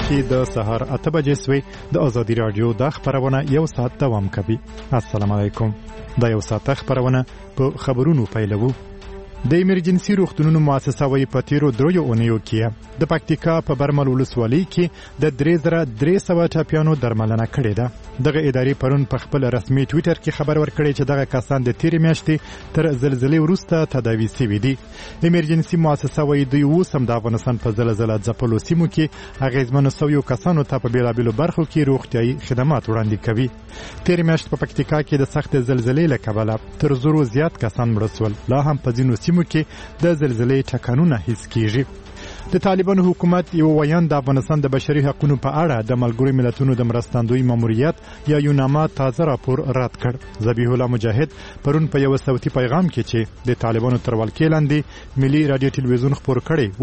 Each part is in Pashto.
چې د سهار 8 بجې سوي د ازادي رادیو د خبرونه یو ساعت دوام کوي. السلام علیکم. دا یو ساعت خبرونه په خبرونو پیلوو. د ایمرجنسي روغتونونو مؤسسه وایي په تیرو 3 اونیو کې د پکتیکا په برمل ولسوالۍ کې د 3300 ټاپیانو درملنه کړې ده. دغه ادارې پرون په خپل رسمي ټویټر کې خبر ورکړی چې دغه کسان د تیرې میاشتې تر زلزلې وروسته تداوي شوي دي. ایمرجنسي مؤسسه وایي دوی اوس هم د افغانستان په زلزله ځپلو سیمو کې اغیزمنو شویو کسانو ته په بیلابیلو برخو کې روغتیايي خدمات وړاندې کوي. تیرې میاشت په پکتیکا کې د سخت زلزلې له کبله تر 100 زیات کسان مړه شول. لا هم په ځینو سیمو کې د زلزلې ټکانونه حس کیږي. د طالبانو حکومت یو ویان د افغانستان د بشري حقوقو په اړه د ملګرو ملتونو د مرستندوی ماموریت یا یوناما تازه راپور رد کړ. ذبیح الله مجاهد پرون په یو صوتي پیغام کې چې د طالبانو تر ولکې لاندې ملي رادیو ټلویزیون خبر کړي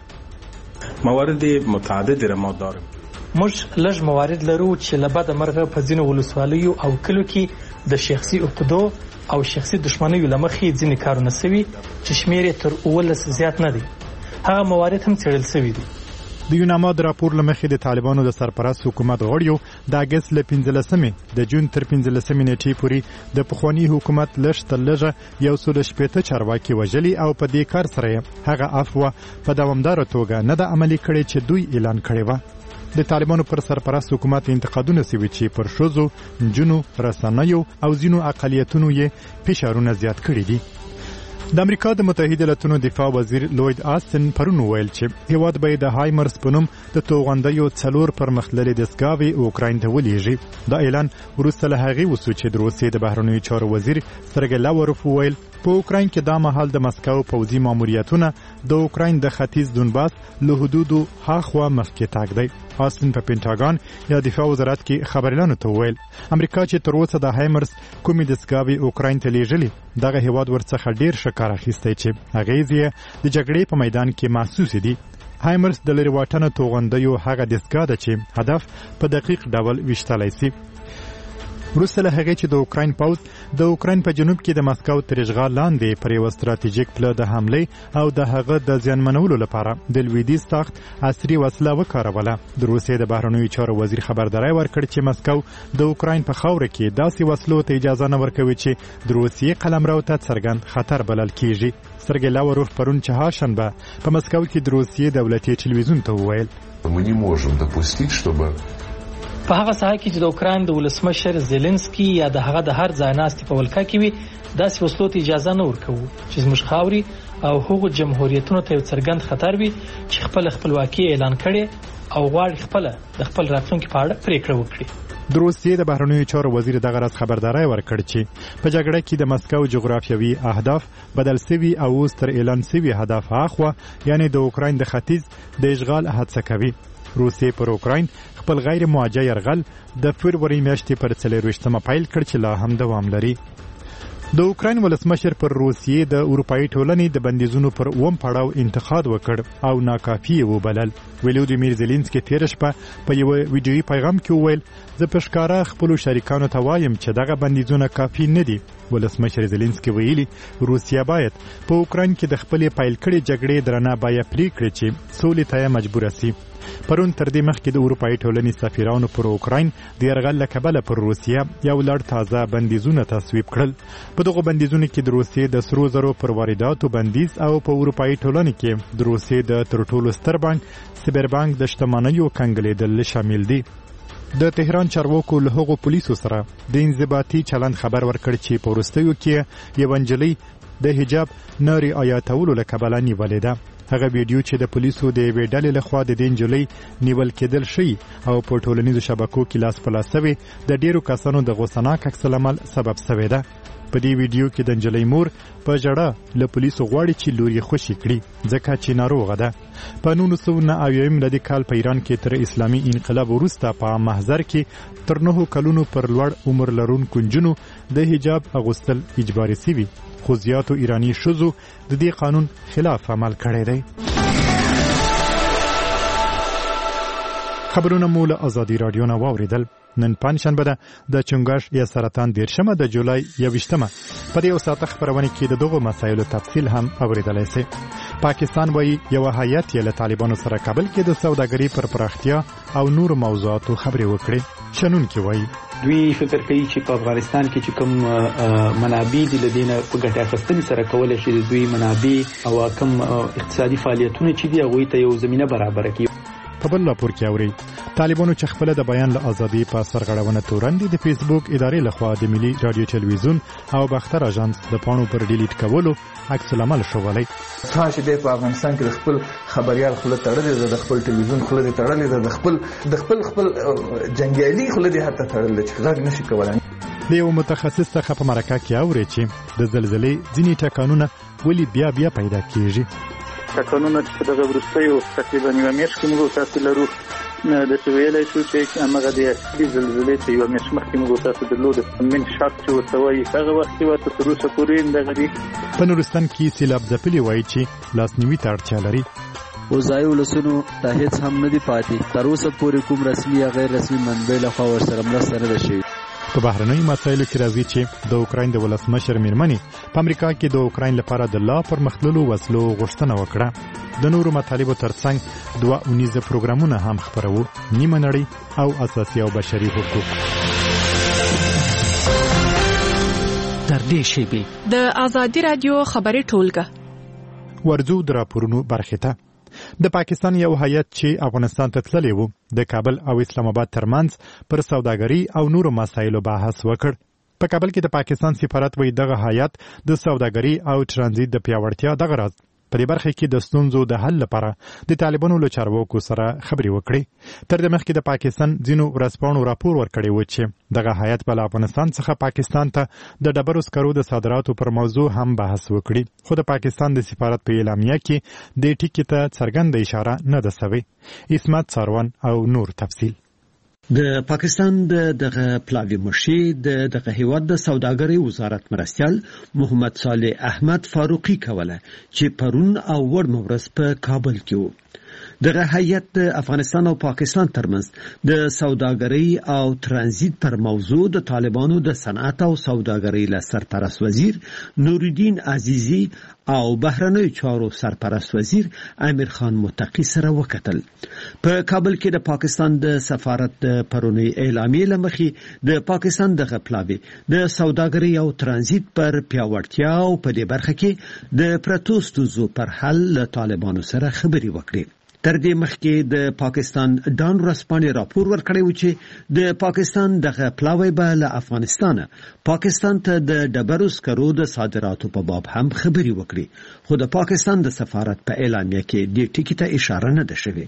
وویل موارد متعدد را داریم. موږ لږ موارد لرو چې لبد مرغه په ځینو ولسوالیو او کلو کې د شخصي عقدو او شخصي دښمنیو لمخې ځینې کارونه سوي چې شمیر تر 19 زیات نه دي. هغه موارد هم څېړل شوي دي. د یوناما د راپور لمخې د طالبانو د سرپرست حکومت غړیو د اگست له 15 د جون تر 15 نیټې پورې د پخوانی حکومت لږ تر لږه 180 چارواکي وژلي او په دې کار سره هغه عفو په دوامدار توګه نه د عملي کړي چې دوی اعلان کړی و. د طالبانو پر سرپرست حکومت انتقادونه سوي چې پر شوزو، جنو، رسنیو او ځینو اقلیتونو یې فشارونه زیات کړي دي. د امریکا د متحده ایالاتونو دفاع وزیر لوید آستن پرون ویل چې هیواد به د هایمرز په نوم د توغندیو 4 پرمختللي دستګاوې اوکراین ته ولېږي. دا اعلان وروسته له هغې وسو چې د روسیې د بهرنیو چارو وزیر سرګی لاوروف ویل په اوکراین کې دا مهال د مسکو پوځي ماموریتونه د اوکراین د ختیځ دونباس له حدودو هاخوا مخکې تاګ دی. آستن په پینټاګان یا دفاع وزارت کې خبريالانو ته ویل امریکا چې تر اوسه د هایمرز کومې دستګاوې اوکراین ته لیږلي دغه هیواد ورڅخه ډیر شکار اخیستی چې اغیز یې د جګړې په میدان کې محسوس دي. هایمرز د لري واټنه توغندیو هغه دستګاه ده چې هدف په دقیق ډول وشتلای شي. وروسته له هغې چې د اوکراین پوځ د اوکراین په جنوب کې د مسکو تر اشغال لاندې پر یو ستراتیژیک پله د حملې او د هغه د زیانمنولو لپاره د لویدیځ تخت عصري وسله وکاروله. د روسیې د بهرنیو چارو وزیر خبرداری ورکړ چې مسکو د اوکراین په خاوره کې داسې وسلو ته اجازه نه ورکوي چې د روسیې قلمرو ته څرګند خطر بلل کیږي. سرګی لاوروف پرون چهارشنبه په مسکو کې د روسیې دولتي ټلویزیون ته وویل мы не можем допустить чтобы په هغه ساحه کې چې د اوکراین د ولسمشر زيلنسکي یا د هغه د هر ځای ناستي په ولکه کې وي داسې وسلو ته اجازه نه ورکوو چې زموږ خاوري او هغو جمهوریتونو ته یو څرګند خطر وي چې خپل خپلواکي اعلان کړي او غواړي خپل راتلونکي په اړه پریکړه وکړي. د روسیې د بهرنیو چارو وزیر دغه راز خبرداری ورکړ چې په جګړه کې د مسکو جغرافیوي اهداف بدل شوي او اوس تر اعلان شوي هدف اخوا یعنی د اوکراین د ختیځ د اشغال هڅه کوي. روسیې پر اوکراین خپل غیر موجه يرغل د فبرवरी میاشتې پر 24 پیل کړ چې لا هم دوام لري. د اوکراین ولسمشر پر روسیې د اروپאי ټولنې د بندیزونو پر اوم پړاو انتقاد وکړ او ناکافي وبلل. ولودیمیر زيلنسکي تیر شپه په یو ویډیوي پیغام کې وویل زه په ښکاره خپل شریکانو ته وایم چې دغه بندیزونه کافي نه دي. ولسمشر زيلنسکي ویلي روسیا باید په اوکراین کې د خپل پیل کړي جګړې درنه بیا پریکړه چې سولې ته مجبور شي. پرون تر دې مخکې د اروپאי ټولنې سفیرانو پر اوکراین د يرغل لکبله پر روسیا یو لړ تازه بندیزونه تصویب کړل. په دغه بندیزونو کې د روسیې د سرو زرو پر وارداتو بندیز او په اروپאי ټولنې کې د روسیې د تر ټولو ستر بانک سبربانک د شتمنیو کنګلېدل شامل دي. د تهران چارواکو له هغو پولیسو سره د انضباطي چلند خبر ورکړ چې په وروستیو کې یو انجلۍ د حجاب نه رعایتولو له کبله نیولې ده. هغه ویډیو چې د پولیسو د یوې ډلې لخوا د دې نجلۍ نیول کېدل شي او په ټولنیزو شبکو کې لاس په لاس شوی د ډیرو کسانو د غوسناک عکس العمل سبب شوی ده. په دې ویډیو کې د نجلۍ مور په جړه له پولیسو غواړي چې لور یې خوشي کړي ځکه چې ناروغه ده. په 1990 میلادي کال په ایران کې تر اسلامي انقلاب وروسته په محضر کې تر 9 کلونو پر لوړ عمر لرونکو نجونو د حجاب اغوستل اجباري شوی خو زیاتو ایرانی ښځو د دې قانون خلاف عمل کړی دی. خبرونه مو له ازادي رادیو نه واوریدل. نن پنځشنبه ده د چنګاش یا سرطان 13 د جولای 21 په دې ساعت خبرونه کې د دغه مسایلو تفصیل هم اوریدلای شئ. پاکستان وایي یو هیئت یې له طالبانو سره کابل کې د سوداګرۍ پر پراختیا او نور موضوعاتو خبرې وکړې. شنونکي وایي دوی فکر کوي چې په افغانستان کې چې کوم منابع دي لدینه په ګټه اخیستنې سره کولای شي د دوی منابع او کوم اقتصادي فعالیتونه چې دی هغه ته یو زمينه برابر کړي. په بل راپور کې اوري طالبانو چې خپل د بیان له ازادي په سرغړونه تورن دي د فیسبوک ادارې لخوا د ملي رادیو ټلویزیون او باختر اژانس د پاڼو پر ډیلیټ کولو عکس العمل شوولای. تاسو د افغانستان کې د خپل خبريال خپل تړلې د خپل ټلویزیون خپل تړلې د خپل جنگیالي خپل د هټه تړلې چې غږ نشي کولای. د یو متخصص څخه په مرکه کې اوري چې د زلزلې ځینې ټکانونه ولې بیا پیدا کیږي. ټکانونه چې دغه وروستیو تقریبا یو میاشت کې موږ تاسو لرو د ویلای شو چې هغه د اصلي زلزلې چې یو میاشت مخکې موږ تاسو درلود من شاک چې ورتوي هغه وخت ورته تر اوسه پورې دغه دی. په نورستان کې سیلاب ځپلي وایي چې لاسنیوي ته اړتیا لري. وزای ولسونو ته هیڅ هم نه دی پاتې. تر اوسه پورې کوم رسمي یا غیر رسمي منبع له خوا ورسره مرسته نه ده شوې. په بهرنۍ مسایلو کې راځي چې د اوکراین د ولسمشر میرمنې په امریکا کې د اوکراین لپاره د لا پرمختللو وسلو غوښتنه وکړه. د نورو مطالبو ترڅنګ 2 اونیزه پروګرامونه هم خپرو، نیمه نړۍ او اساسي او بشري حقوق. تر دې شیبې د ازادي رادیو خبري ټولګه ورځو د راپورونو برخه ته. د پاکستان یو هیئت چې افغانستان ته تللی و د کابل او اسلام آباد ترمنځ پر سوداګري او نورو مسایلو بحث وکړ. په کابل کې د پاکستان سفارت وایي دغه هیئت د سوداګري او ترانزیت د پیاوړتیا دغه راز په دې برخه کې د ستونزو د حل لپاره د طالبانو له چارواکو سره خبرې وکړي. تر دې مخکې د پاکستان ځینو ورځپاڼو راپور ورکړی و چې دغه هیئت په افغانستان څخه پاکستان ته د ډبرو سکرو د صادراتو پر موضوع هم بحث وکړي. خو د پاکستان د سفارت په اعلامیه کې د ټکی ته څرګنده اشاره نه ده شوې. اسمت ساروان او نور تفصیل. د پاکستان دغه پلاوی مشي دغه هیواد د سوداګرۍ وزارت مرستیال محمد صالح احمد فاروقی کوله چې پرون او ور مورس په کابل کې و. دغه هیئت د افغانستان او پاکستان ترمنځ د سوداګرۍ او ترانزیت پر موضوع د طالبانو د صنعت او سوداګرۍ له سرپرست وزیر نورالدین عزیزی او بهرنیو چارو سرپرست وزیر امیر خان متقی سره وکتل. په کابل کې د پاکستان د سفارت د پرونی اعلامیه لمخې د پاکستان د غپلاوي د سوداګرۍ او ترانزیت پر پیاوړتیا او په دې برخه کې د پروتستو پر حل له طالبانو سره خبرې وکړي. تر دې مخکې د پاکستان ډان ورځپاڼې راپور ورکړی و چې د پاکستان دغه پلاوی به له افغانستانه پاکستان ته د ډبرو سکرو د صادراتو په باب هم خبرې وکړي. خو د پاکستان د سفارت په اعلامیه کې دې ټکي ته اشاره نه ده شوې.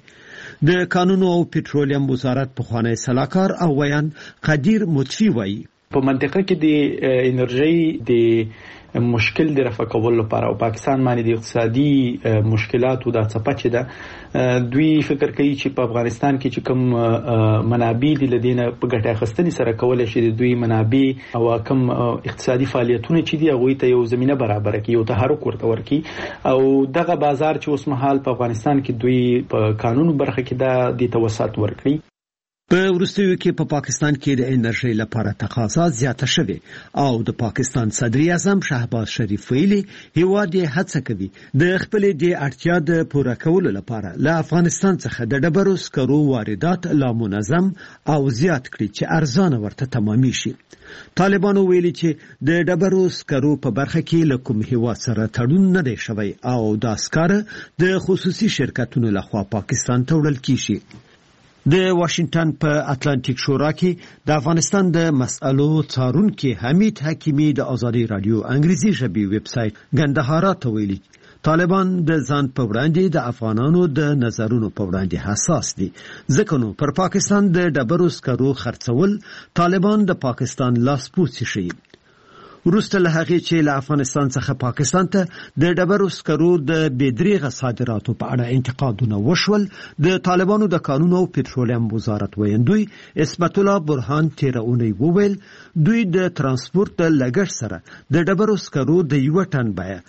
د قانون او پټرولیم وزارت پخوانی سلاکار او ویان قدیر مطفی وایي په منطقه کې د انرژي د مشکل د رفع کولو لپاره او پاکستان باندې د اقتصادي مشکلاتو د څپچ ده دوی فکر کوي چې په افغانستان کې چې کوم منابع دي لدینه په ګټه اخیستنې سره کولای شي د دوی منابع او کوم اقتصادي فعالیتونه چې دی هغه ته یو زمينه برابر کړي او تحرک ورته ورکړي او دغه بازار چې اوس مهال په افغانستان کې دوی په قانون برخه کې د توسط ورکړي. په وروستیو کې په پاکستان کې د انرژي لپاره تقاضا زیاته شوه او د پاکستان صدر اعظم شهباز شریف ویلي هیواد یې هڅه کوي د خپل د اړتیا د پوره کولو لپاره له افغانستان څخه د ډبرو سکرو واردات لا منظم او زیات کړي چې ارزانه ورته تمامي شي. طالبانو ویلي چې د ډبرو سکرو په برخه کې له کوم هیواد سره تړون نه دی شوی او دا سکاره د خصوصي شرکتونو لخوا پاکستان ته وړل کیږي. د واشنگټن په اتلانتیک شورا کې د افغانستان د مسألو څارونکي حمید حکیمی د ازادي رادیو انګریزي ژبې ویب سټ ګندهارا ته ویلي طالبان د ځان په وړاندې د افغانانو د نظرونو په وړاندې حساس دي ځکه نو پر پاکستان د ډبرو سکرو خرڅول طالبان د پاکستان لاسپوڅي شي. وروسته له هغې چې له افغانستان څخه پاکستان ته د ډبرو سکرو د بېدریغه صادراتو په اړه انتقادونه وشول د طالبانو د قانون او پټرولیم وزارت ویاندوی اسمت الله برهان تېره اونۍ وویل دوی د ترانسپورت د لګښت سره د ډبرو سکرو د یو ټن بیه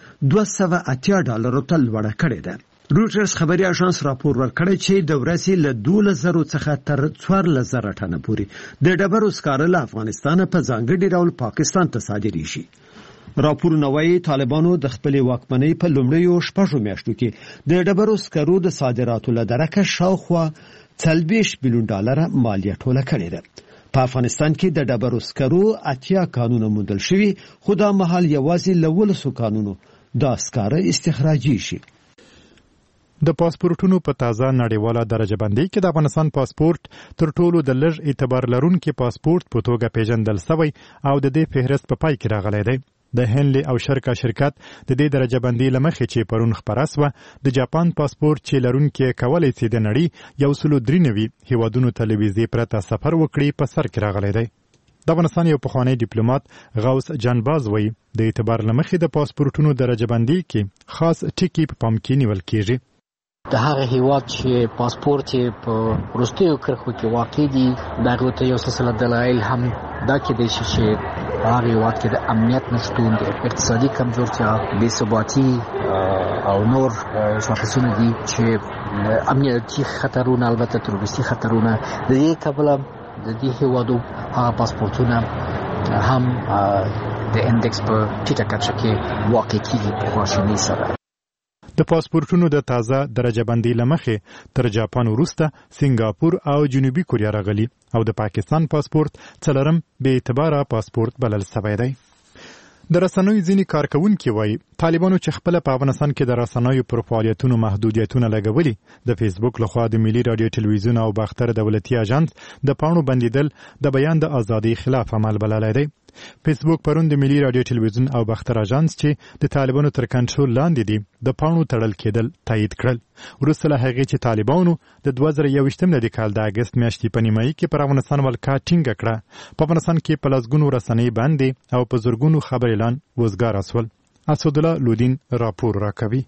$280 ته لوړه کړې ده. روټرز خبري اژانس راپور ورکړی چې د ورځې له 12,000 څخه تر 14,000 ټنه پورې د ډبرو سکاره له افغانستان په ځانګړي ډول پاکستان ته صادرېږي. راپورونه وايي طالبانو د خپلې واکمنۍ په لومړیو 6 میاشتو کې د ډبرو سکرو د صادراتو له درکه شاوخوا 40 بلیون ډالر مالیه ټوله کړې ده. په افغانستان کې د ډبرو سکرو 80 قانون موندل شوي، خو دا مهال یوازې له 12 قانونو دا سکاره استخراجي شي. د پاسپورتونو په تازه نړیواله درجه بندي کې د افغانستان پاسپورت تر ټولو د لږ اعتبار لرونکي پاسپورت په توګه پیژندل شوی او د دې فهرست په پای کې راغلی دی. د هنلي او شرکا شرکت د دې درجه بندي لمخې چې پرون خبره سوه د جاپان پاسپورت چې لرونکي کولای شي د نړۍ 193 هیوادونو ته له ویزې پرته سفر وکړي په سر کې راغلی دی. د افغانستان یو پخوانی ډیپلوماټ غوث جانباز وایي د اعتبار لمخې د پاسپورتونو درجه بندي کې خاص ټکي په پام کې نیول کېږي. د هغه هیواد چې پاسپورت په وروستیو کرښو کې واقع دي دغه ته یو سلسله دلایل هم دا کېدای شي چې هغه هیواد کې د امنیت نشتون، د اقتصادي کمزورتیا، بې ثباتي او نور شاخصونه دي چې امنیتي خطرونه، البته تروریستي خطرونه د دې کبله د دې هیوادو هغه پاسپورتونه هم د اندکس په ټیټه کچه کې واقع کېږي په خواشینۍ سره. د پاسپورتونو د تازه درجه بندي لمخې تر جاپان وروسته سنگاپور او جنوبي کوریا راغلي او د پاکستان پاسپورت څلورم بې اعتباره پاسپورت بلل شوی دی. د رسنیو ځینې کارکونکي وایي طالبانو چې خپل په افغانستان کې د رسنیو پر فعالیتونو محدودیتونه لګولي د فیسبوک لخوا د ملي رادیو ټلویزیون او باختر دولتي اژانس د پاڼو بندیدل د بیان د ازادۍ خلاف عمل بللی دی. فیسبوک پرون د ملي رادیو ټلویزیون او باختر اژانس چې د طالبانو تر کنټرول لاندې دي د پاڼو تړل کېدل تایید کړل. وروسته له هغې چې طالبانو د 2021 کال د اګست میاشتې په نیمایي کې پر افغانستان ولکه ټینګه کړه، په افغانستان کې په لسګونو رسنۍ بندې او په زرګونو خبر اعلان وزګاره سول. اسدالله لودین راپور راکوي.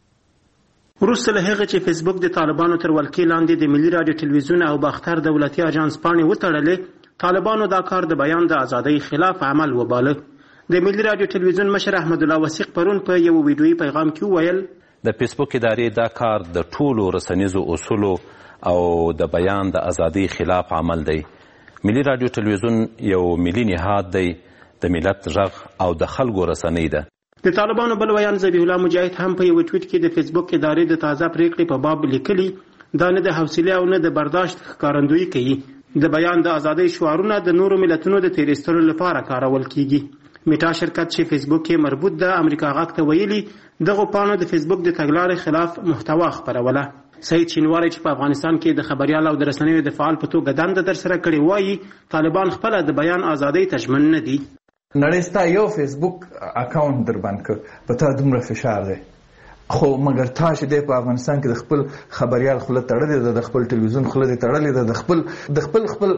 وروسته له هغه چې فیسبوک د طالبانو تر ولکې لاندې د ملي رادیو ټلویزیون او باختر دولتي اژانس پاڼې وتړلې، طالبانو دا کار د بیان د ازادۍ خلاف عمل وباله. د ملي رادیو ټلویزیون مشر احمد الله وثیق پرون په یو ویډیویي پیغام کې وویل د فیسبوک ادارې دا کار د ټولو رسنیزو اصولو او د بیان د ازادۍ خلاف عمل دی. ملي رادیو ټلویزیون یو ملي نهاد دی، د ملت غږ او د خلکو رسنۍ ده. د طالبانو بل ویان ذبیح الله مجاهد هم په یو ټویټ کې د فیسبوک ادارې د تازه پریکړې په باب لیکلي دا نه د حوصله او نه د برداشت ښکارندویي کوي. د بیان د ازادۍ شعارونه د نورو ملتونو د تیریستلو لپاره کارول کیږي. میټا شرکت چې فیسبوک کې مربوط ده امریکا غاک ته ویلي دغه پاڼو د فیسبوک د تګلارې خلاف محتوا خپروله. سید شینواری چې په افغانستان کې د خبريال او د رسنیو د فعال په توګه دنده در سره کړې وایي طالبان خپل د بیان ازادۍ ته ژمن نه دي. نړۍ ستا یو فیسبوک اکاونټ در باندې کړ په تا دومره فشار دی، خو مګر تا چې دی په افغانستان کې د خپل خبريال خوله تړلې ده، د خپل ټلویزیون خوله دې تړلې ده، د خپل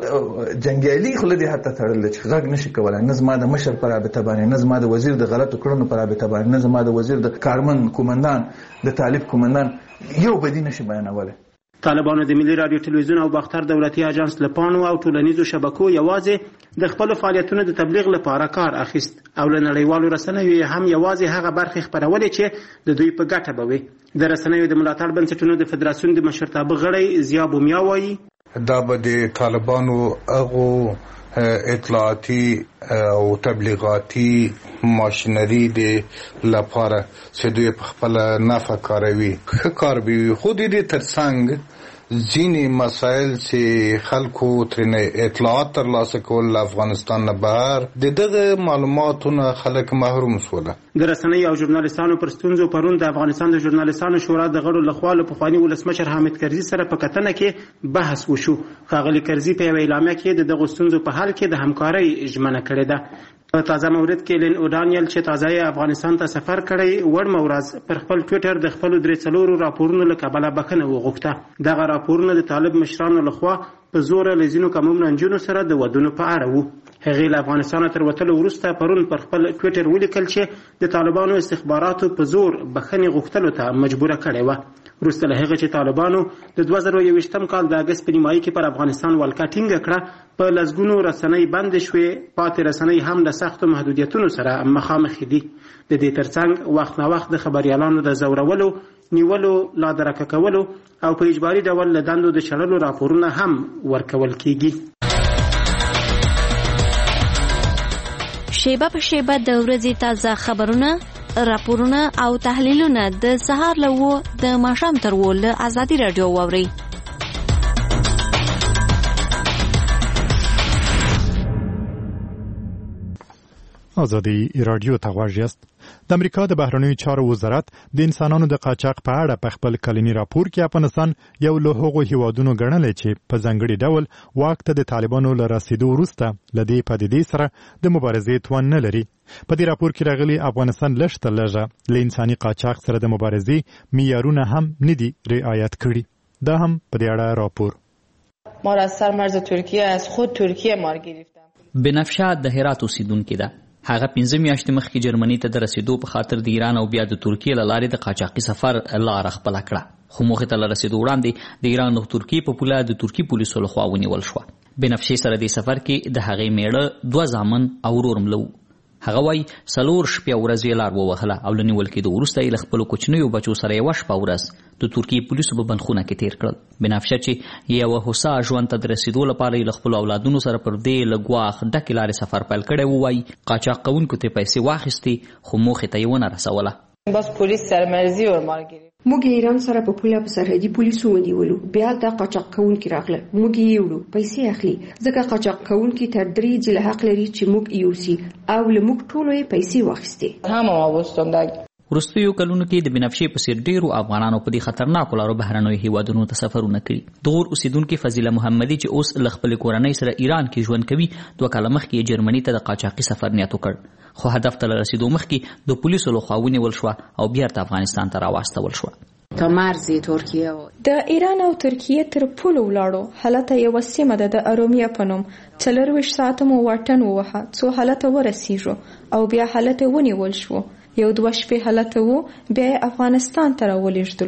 جنګیالي خوله دې حتی تړلې چې غږ نشي کولای، نه زما د مشر پر رابطه باندې، نه زما د وزیر د غلطو کړنو پر رابطه باندې، نه زما د وزیر د کارمن کومندان د طالب کومندان یو بدی نشي بیانولی. طالبانو د ملي رادیو ټلویزیون او باختر دولتي اژانس له پاڼو او ټولنیزو شبکو یوازې د خپل فعالیتونو د تبلیغ لپاره کار اخیست او له نړیوالو رسنیو هم یوازې هغه برخې خپرولې چې د دوی په ګټه به وي. د رسنیو د ملاتړ بنسټونو د فدراسیون د مشرتابه غړی ضیا بومیا وایي دا به د طالبانو هغو اطلاعاتي او تبلیغاتي ماشینري دی لپاره چې دوی په خپل نفع کاروي ښه کار به وي، خو د دې ترڅنګ ځینې مسایل چې خلکو ترنه اطلاعات ترلاسه کول له افغانستان نه بهر د دغه معلوماتو نه خلک محروم شول. د رسنیو او ژورنالیستانو پر ستونزو پرون د افغانستان د ژورنالیستانو شورا د غړو لخوا له پخواني ولسمشر حامد کرزي سره په کتنه کې بحث وشو. ښاغلي کرزي په یوه اعلامیه کې دغه ستونزو په حل کې د همکارۍ ژمنه کړې ده. په تازه مورد کې لین اودانیل چې تازه افغانستان ته سفر کړی وړمه ورځ پر خپل ټویټر د خپل 3 راپورونو له کبله بخښنه وغوښته. دغه راپورونه د طالب مشرانو لخوا په زور له ځینو کمو نجونو سره د ودونو په اړه وو. هغې له افغانستان تر وتلو وروسته پرون پر خپل ټویټر ولیکل چې د طالبانو استخباراتو په زور بخښنې غوښتلو ته مجبوره کړې وه. وروسته له هغه چې طالبانو د 2021 کال د اګست په نیمایي کې پر افغانستان ولکه ټینګه کړه، په لسګونو رسنۍ بندې شوې، پاتې رسنۍ هم د سختو محدودیتونو سره مخامخ دي. د دې ترڅنګ وخت نه وخت د خبريالانو د زورولو، نیولو، لادرکه کولو او په اجباري ډول له دندو د شړلو راپورونه هم ورکول کیږي. شیبه په شیبه د ورځې تازه خبرونه، راپورونه او تحلیلونه د سهار له 9 د ماښام تر 10 له ازادي رادیو واورئ. ازادي رادیو ته غواړئ یاست. د امریکا د بهرنیو چارو وزارت د انسانانو د قاچاق په اړه په خپل کلنی راپور کې افغانستان یو له هغو هیوادونو ګڼلی چې په ځانګړي ډول واک ته د طالبانو له رسیدو وروسته له دې پدیدې سره د مبارزې توان نه لري. په دې راپور کې راغلي افغانستان لږ تر لږه له انساني قاچاق سره د مبارزې معیارونه هم نه دي رعایت کړي. دا هم په دې اړه راپور. ما را از سرمرز ترکیه از خود ترکیه مار گرفتم. بنفشه د هرات اوسیدونکې ده. هغه 15 میاشتې مخکې جرمني ته د رسیدو په خاطر د ایران او بیا د ترکیې له لارې د قاچاقي سفر لاره خپله کړه، خو موخې ته له رسیدو وړاندې د ایران او ترکیې په پوله د ترکي پولیسو لخوا ونیول شوه. بنفشې سره دې سفر کې د هغې میړه 2 زامن او ورور مړه وو. هغه وایي 4 شپې ورځې لار ووهله او له نیول کېدو وروسته یې له خپلو کوچنیو بچو سره 1 شپه ورځ د ترکیې پولیسو په بندخونه کې تیر کړل. بنفشه چې یوه هوسا ژوند ته د رسیدو لپاره یې له خپلو اولادونو سره پر دې له ګواښ ډکې لارې سفر پیل کړی و. وایي قاچاق کوونکو ته پیسې واخیستې خو موخې ته یې ونه رسوله. باز پولیس سرمرزي ورمال گرفت. موږ ایران سره په پوله په سرحدي پولیسو ونیولو، بیا د قاچاق کوونکي راغله، موږ یې وړو، پیسې اخلي ځکه قاچاق کوونکي تر 3 ځله حق لري چې موږ یوسي او له موږ ټولو یې پیسې واخیستې. هم واغوستم. وروستیو کلونو کې د بنفشې په څېر ډېرو افغانانو په دې خطرناکو لارو بهرنیو هیوادونو ته سفرونه کړي. د غور اوسیدونکي فضیله محمدي چې اوس له خپلې کورنۍ سره ایران کې ژوند کوي 2 کاله مخکې یې جرمني ته د قاچاقي سفر نیت وکړ، خو هدف ته له رسیدو مخکې د پولیسو لخوا ونیول شوه او بیرته افغانستان ته راواستول شوه. تا مرز ترکیه د ایران او ترکیه تر پولو ولاړو. هلته یوه سیمه ده د ارومیه په نوم. 24 ساعته مو واټن ووهه څو هلته ورسیږو او بیا هلته ونیول شو. 2 شپې هلته وو، بیا افغانستان ته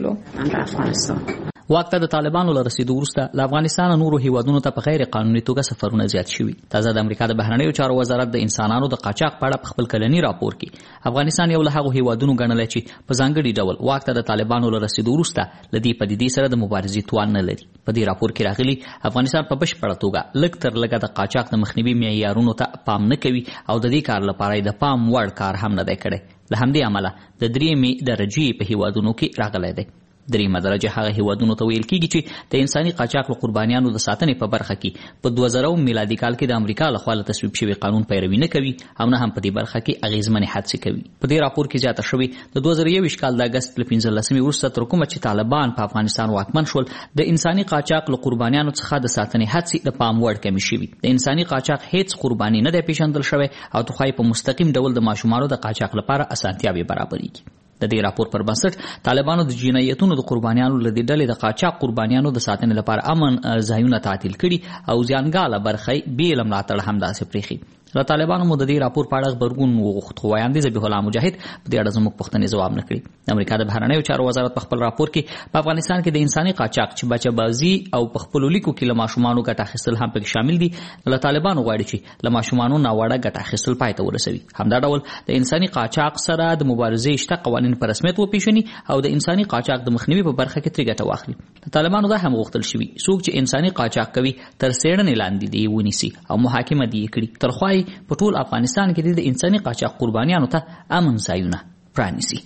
راولېږدلو. واک ته د طالبانو له رسیدو وروسته له افغانستان نورو هیوادونو ته په غیر قانوني توګه سفرونه زیات شوي. تازه د امریکا د بهرنیو چارو وزارت د انسانانو د قاچاق په اړه په خپل کلني راپور کې افغانستان یو له هغو هیوادونو ګڼلی چې په ځانګړي ډول واک ته د طالبانو له رسیدو وروسته له دې پدیدې سره د مبارزې توان نه لري. په دې راپور کې راغلي افغانستان په بشپړه توګه لږ تر لږه د قاچاق د مخنیوي معیارونو ته پام نه کوي او د دې کار لپاره د پام وړ کار هم نه دی کړی. له همدې امله د 3 درجې په هیوادونو کې راغلی دی. 3 درجه هغه هیوادونو ته ویل کېږي چې د انساني قاچاق له قربانیانو د ساتنې په برخه کې په 2000 میلادي کال کې د امریکا لخوا له تصویب شوي قانون پیروي نه کوي او نه هم په دې برخه کې اغیزمنې حادثې کوي. په دې راپور کې زیاته شوې د 2021 کال د اګست له 15 وروسته تر کومه چې طالبان په افغانستان واکمن شول د انساني قاچاق له قربانیانو څخه د ساتنې حادثې د پام وړ کمې شوي. د انساني قاچاق هیڅ قرباني نه دی پیژندل شوی او تخوای په مستقیم ډول د ماشومانو د قاچاق لپاره اسانتیاوې برابرېږي. د دې راپور پر بنسټ طالبانو د جنایتونو د قربانیانو له دې ډلې د قاچاق قربانیانو د ساتنې لپاره امن ځایونه تعطیل کړي او زیانګاله برخې بې له ملاتړ همداسې پرېښي. له طالبانو مو د دې راپور په اړه غبرګون وغوښت خو وایاندې ذبیح الله مجاهد په دې اړه زموږ پوښتنې ځواب نه کړي. د امریکا د بهرنیو چارو وزارت په خپل راپور کې په افغانستان کې د انساني قاچاق چې بچه بازي او په خپلو لیکو کې له ماشومانو ګټه اخیستل هم پکې شامل دي له طالبانو غواړي چې له ماشومانو ناوړه ګټه اخیستل پای ته ورسوي. همدا ډول د انساني قاچاق سره د مبارزې شته قوانین په رسمیت وپیژني او د انساني قاچاق د مخنیوي په برخه کې ترې ګټه واخلي. د طالبانو دا هم غوښتل شوي څوک چې انساني قاچاق کوي تر څېړنې لاندې دې ونیسي او محاکمه دې کړي تر خوا یې په ټول افغانستان کې د انساني قاچاق قربانیانو ته امن ځایونه پرانیسي.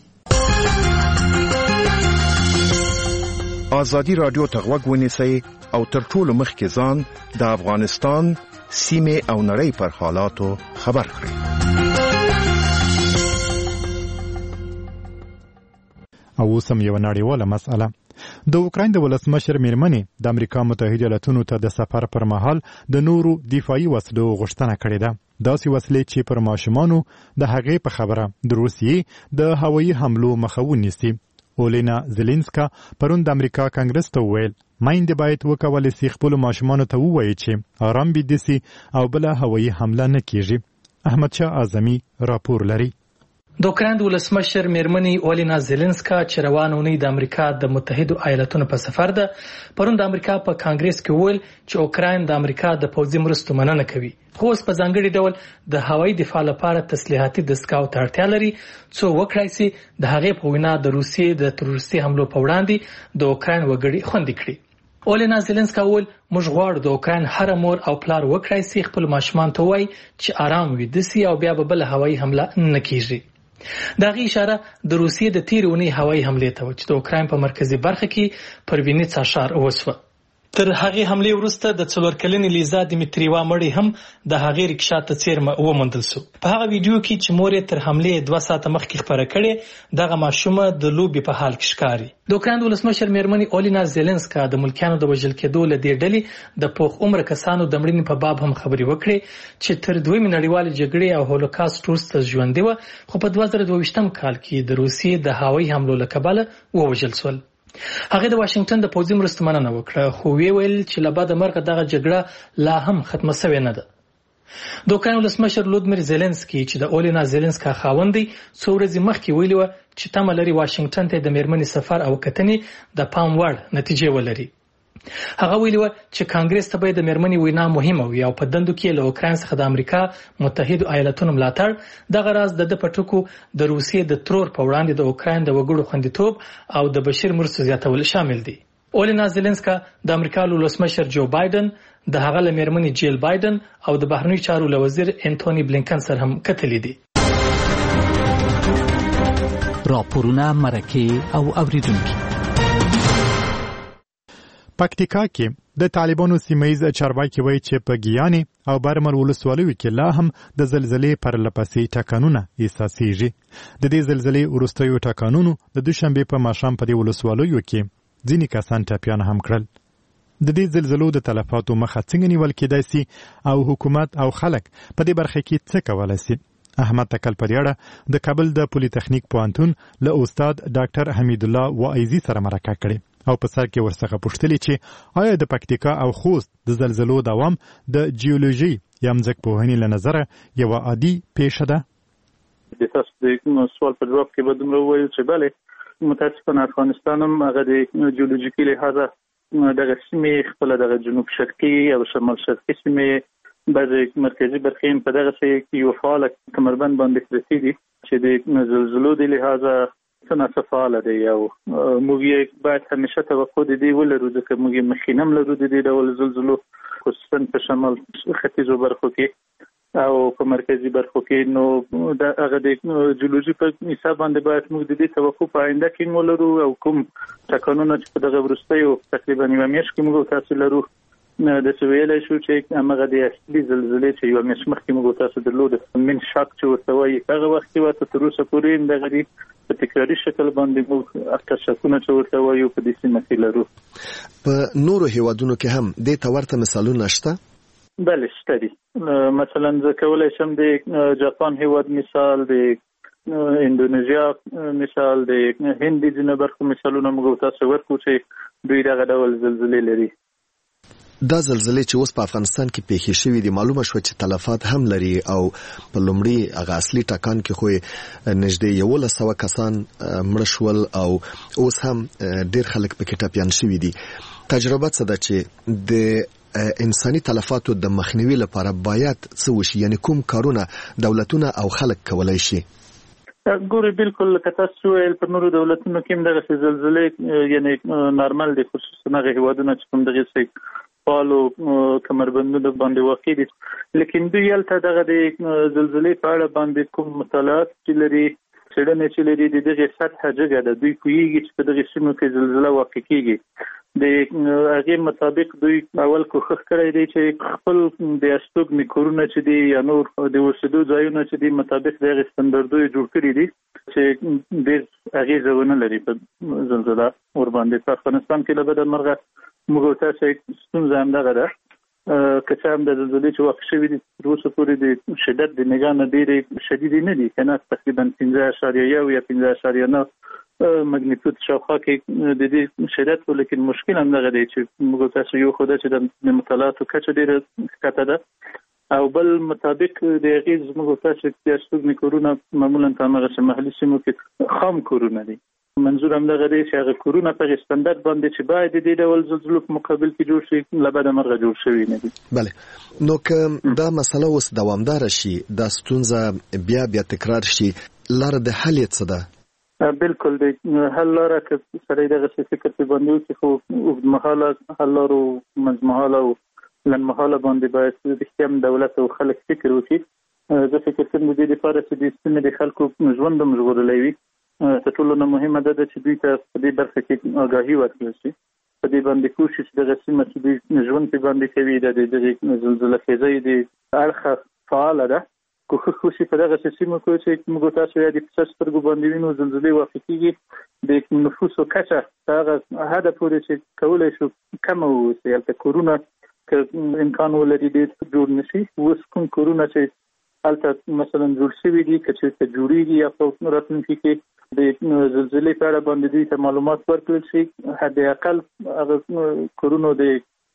ازادي رادیو ته غوږ ونیسئ او تر ټولو مخکې ځان د افغانستان سیمې او نړۍ پر حالاتو خبر کړئ. او اوس هم یوه نړیواله مسأله. د اوکراین د ولسمشر میرمنې د امریکا متحده ایالاتونو ته د سفر پر مهال د نورو دفاعي وسلو غوښتنه کړې ده. داسې وسلې چې پر ماشومانو د هغې په خبره د روسیې د هوایي حملو مخه ونیسي. اولینا زلینسکا پرون د امریکا کانګرس ته وویل میندې باید وکولی سي خپلو ماشومانو ته ووایي چې آرام بیده سي او بله هوایي حمله نه کیږي. احمدشاه اعظمي راپور لري. د اوکراین د ولسمشر میرمنې اولینا زلینسکا چې روانه اونۍ د امریکا د متحدو ایالاتونو په سفر ده پرون د امریکا په کانګرس کې وویل چې اوکراین د امریکا د پوځي مرستو مننه کوي خو اوس په ځانګړي ډول د هوایي دفاع لپاره تسلیحاتي دستګاو ته اړتیا لري څو وکړای سي د هغې په وینا د روسیې د تروریستي حملو په وړاندې د اوکراین وګړي خوندي کړي. اولینا زيلنسکا وویل موږ غواړو د اوکراین هر مور او پلار وکړای سي خپل ماشومان ته وایي چې آرام وي دسي او بیا به بل هوایي حمله نه کیږي. دغه اشاره د روسیې د تیر اونۍ هوایي حمله ته و چې د اوکراین په مرکزی برخه کې پر وینیڅا ښار وسوه. تر هغه حمله وروسته د 4 کلنې لیزا دمیتریوا مړی هم د هغه رکشا ته څیرمه وموندل شو. په هغه ویډیو کې چې مور تر حمله 2 ساعته مخکې خبره کړې دغه ماشومه د لوبي په حال کې ښکاری. د اوکراین ولسمشر میرمنې اولینا زيلنسکا د ملکیانو د وژل کېدو له دې ډلې د پوخ عمر کسانو د مړینې په باب هم خبري وکړې چې تر دویمې نړیوالې جګړې او هولوکاست وروسته ژوندي و خو په 2022 کال کې د روسیې د هوایي حملو له کبله ووژل شول. هغه د واشنگټن د پوځي مرستو مننه وکړه خو ویل چې له بعد مرګ دغه جګړه لا هم ختمه شوې نه ده. د اوکراین ولسمشر ولودمیر زيلنسکي چې د اولینا زيلنسکا خاوند دی څو ورځې مخکې ویلي و چې تمه لري واشنگټن ته د میرمنې سفر او کتنې د پام وړ نتیجې ولري. هغه ویلي و چې کانګرس ته باید د میرمنې وینا مهمه وي او په دندو کې له اوکراین څخه د امریکا متحده ایالاتونو ملاتړ دغه راز د پټکو د روسیې د ترور په وړاندې د اوکراین د وګړو خوندیتوب او د بشري مرستو زیاتول شامل دي. اولینا زيلنسکا د امریکا ولسمشر جو بایدن د هغه له میرمنې جیل بایدن او د بهرنیو چارو له وزیر انټونی بلینکن سره هم کتلې دي. راپورونه مرکه او اوریدونکو پکتیکا کې د طالبانو سیمایي چارواکي وایي چې په ګیاني او برمل ولسوالیو کې لا هم د زلزلې پر لپسې ټکانونه احساسېږي. د دې زلزلې وروستیو ټکانونو د دوشنبه په ماښام په دې ولسوالیو کې ځینې کسان ټپیان هم کړل. د دې زلزلو د تلفاتو مخه څنګه نیول کېدای سي او حکومت او خلک په دې برخه کې څه کولای سي؟ احمد تکل په دې اړه د کابل د پولی تخنیک پوهنتون له استاد ډاکټر حمید الله وایزي سره مرکه کړې او په سر کې ورڅخه پوښتلې چې آیا د پکتیکا او خوست د زلزلو دوام د جیولوژي یا ځمکپوهنې له نظره یو عادي پیښه ده؟ د تاسو د سوال په جواب کې به دومره وویل چې بله متاسفانه افغانستان هم هغه د جیولوژیکي لحاظه دغه سیمې خپله دغه جنوب شرقي او شمال شرقي سیمې بعضې مرکزي برخې په دغه کې یو فعاله کمربند باندې پرتې دي چې د زلزلو د لحاظه څه فعاله دی او موږ یې باید همیشه توقع د دې ولرو ځکه موږ یې مخکې هم لرو د دې ډول زلزلو خصوصا په شمال ختیځو برخو کې او په مرکزي برخو کې نو د هغه د جیولوژي په حساب باندې باید موږ د دې توقع په آینده کې ولرو او کوم ټکانونه چې په دغه وروستیو تقریبا یوه میاشت کې موږ تاسو لرو د سویلای شو چې هغه د اصلي زلزلې چې یو میاشت مخکې موږ تاسو درلود من شاک چې ورته وایي هغه وخت کې تر اوسه پورې دغه دی په تکراري شکل باندې موږ اکثرونه چې ورته وایو په دې سیمه کې لرو. په نورو هیوادونو کې هم د تورته مثالونه شته؟ بله شته دي. مثلا زه کولی شم د جاپان هیواد مثال، د اندونیزیا مثال، د هند د ځینو برخو مثالونه موږ تاسو ورکړو چې دوی دغه ډول زلزلې لري. دا زلزلې چې اوس په افغانستان کې پیښې شوې دي معلومه شو چې تلفات هم لري او په لومړي هغه اصلي ټکان کې خو نږدې 1100 کسان مړه شول او اوس هم ډېر خلک پکې ټپیان شوي دي. تجربه څه ده چې د انساني تلفاتو د مخنیوي لپاره باید څه وشي، یعنی کوم کارونه دولتونه او خلک کولای شي؟ ګوري بالکل لکه تاسو ویل په نورو دولتونو کې هم دغه زلزلې یعنی نارمل دي، خصوصا هغه هیوادونه چې کوم دغه فعالو کمربندونو باندې واقع دي، لیکن دوی هلته دغه د زلزلې په اړه باندې کوم مطالعات چې لري، څېړنې چې لري، د دغې سطحه جګه ده. دوی پوهېږي چې په دغې سیمو کې زلزله واقع کېږي. د هغې مطابق دوی اول کوښښ کړی دی چې خپل د استوګنې کورونه چې دي یا نور د اوسېدو ځایونه چې دي مطابق د هغې ستندردونو جوړ کړي دي چې ډېر اغېزه ونه لري په زلزله ورباندې. په افغانستان کې له بده مرغه موږ تاسو ستونزه همدغه ده، که څه هم د زلزلې چې واقع شوي دي تر اوسه پورې د شدت د نګاه نه ډېرې شدیدې نه دي، که نه تقریبا 15.1 یا 15.9 مګنیټیود شاوخوا کې د دې شدت و، لیکن مشکل همدغه دی چې موږ تاسو یو خو ده چې د مطالعاتو کچه ډېره ښکته ده او بل مطابق د هغې زموږ تاسو د استوګنې کورونه معمولا په همغسې محلي سیمو کې خام کورونه دي. منظور همدغه دی چې هغه کورونه په استاندارد باندې چې باید د دې ډول زلزلو په مقابل کې جوړ شي له بده مرغه جوړ شوي نه دي. بله، نو که دا مسله اوس دوامداره شي، دا ستونزه بیا تکرار شي، لاره د حل یې څه ده؟ بالکل د حل لاره که سره دغه فکر په باندې وکړي خو اوږدمهاله حل لارو منځمهاله او لنډمهاله باندې باید د احتیام دولت او خلک فکر وکړي. زه فکر کوم د دې لپاره چې د سیمې د خلکو ژوند هم ژغورلی وي تر ټولو نه مهمه ده چې دوی ته په دې برخه کې آګاهي ورکړل شي، په دې باندې کوشش دغه سیمه چې دوی ژوند په باندې کوي د دغه زلزله خیزۍ د اړخه فعاله ده. کوښښ وشي په دغه سیمو کې چې موږ تاسو یې د پسر سترګو باندې وینو زلزلې واقع کېږي د نفوسو کچه هغه حده پورې چې کولی شو کمه واوسي. هلته کورونه که امکان ولري ډېر جوړ نه شي. اوس کوم کورونه چې هلته مثلا جوړ شوي دي که چېرته جوړېږي یا په راتلونکي کې د زلزلې په اړه باندې دوی ته معلومات ورکړل شي، حد اقل هغه کورونو د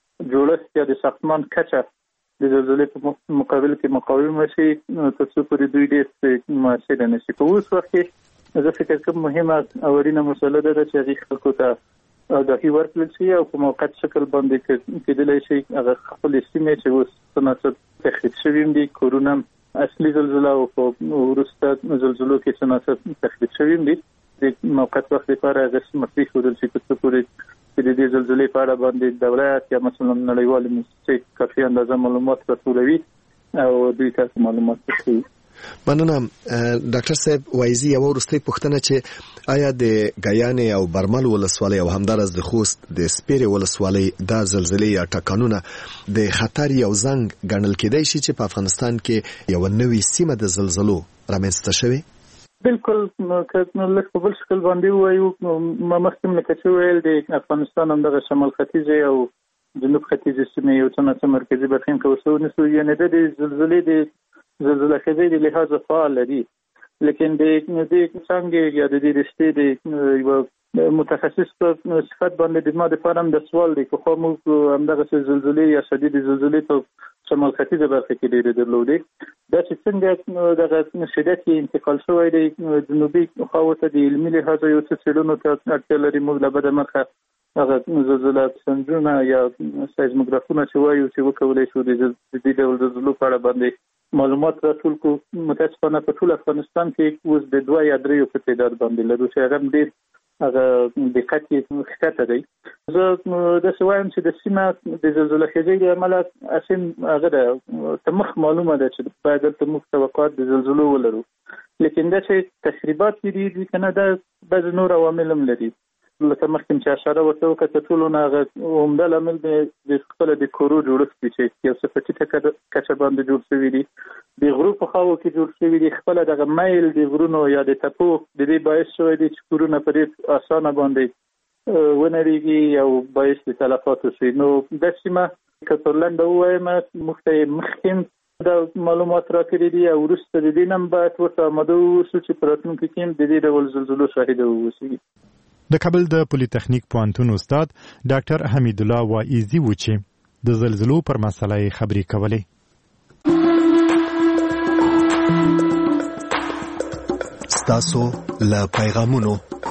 جوړښت یا د ساختمان کچه د زلزلې په مقابل کې مقاومه شي تر څو پورې دوی ډېر موثره نه شي. په اوس وخت کې زه فکر کوم مهمه او اړینه مسله ده چې هغې خلکو ته آګاهي ورکړل شي او په موقت شکل باندې کېدلی شي هغه خپلې سیمې چې اوس څه ناڅه تخریب شوي دي، کورونه اصلي زلزله او په وروسته زلزلو کې څه ناڅه تخریب شوي دي، د موقت وخت لپاره هغه سیمه پرېښودل شي تر څو پورې چې د دې زلزلې په اړه باندې دولت یا مثلا نړیوالې موسسې کافي اندازه معلومات راټولوي او دوی ته معلومات ورکوي. مننه ډاکټر صاحب. وایزي یو وروستۍ پوښتنه چې آیا د ګیانې او برمل ولسوالۍ او همدارس د خوست د سپیرې ولسوالۍ دا زلزلې یا ټکانونه د خطر یو زنګ ګڼل کېدای شي چې په افغانستان کې یو نوې سیمه د زلزلو رامنځته شوې؟ بالکل که لږ په بل شکل باندې ووایو ما مخکې لکه چې ویل د افغانستان همدغه شمال ختیځې او جنوب ختیځې سیمې یو څه ناڅه مرکزي برخې هم که ورسره ونیسو یعنې د زلزلې د زلزله خیزۍ د لحاظه فعاله دي، لیکن د دې څانګې یا د دې رشتې د یوه متخصص په صفت باندې د ما دپاره هم د سوال دی. پخوا موږ همدغسې زلزلې یا شدید زلزلې په شمال ختیځه برخه کې ډېرې درلودې. دا چې څنګه دغه شدت یې انتقال شوی دی جنوبي خواو ته د علمي لحاظه یو څه څېړنو ته اړتیا لري. موږ له بده مرخه هغه زلزله سنجونه یا سایزموګرافونه چې وایو چې وکولی شو د دې ډول زلزلو په اړه باندې معلومات راټول کړو. متاسفانه په ټول افغانستان کې اوس د 2 یا 3 په تعداد باندې لرو چې هغه ډېر هغه دقت یې ښکته دی. زه داسې وایم چې د سیمه د زلزله خیزۍ د امله اصل هغه ده ته مخ معلومه ده چې باید دلته موږ توقعات د زلزلو ولرو، لیکن دا چې تخریبات دي که نه دا بعضې نور عوامل هم لري. لکه مخکې چې اشاره ورته وکړه تر ټولو نه هغه عمده لامل د خپله د کورو جوړښت دی چې یو څه په ټیټه کچه باندې جوړ شوي دي، د غرو په خواو کې جوړ شوي دي. خپله دغه میل د غرونو یا د تپو د دې باعث شوی دی چې کورونه په ډېر اسانه باندې ونړېږي او باعث د تلفاتو شي. نو دا سیمه که پر لنډه ووایم موږ ته یې مخکې دا معلومات راکړي دي او وروسته د دې نه هم باید ورته آماده واوسو چې په راتلونکي کې هم د دې ډول زلزلو شاهده واوسي. د کابل د پولیتخنیک پوهنتون استاد ډاکټر حمید الله وایزي و چې د زلزلو پر مسله یې خبرې کولې. ستاسو له پیغامونو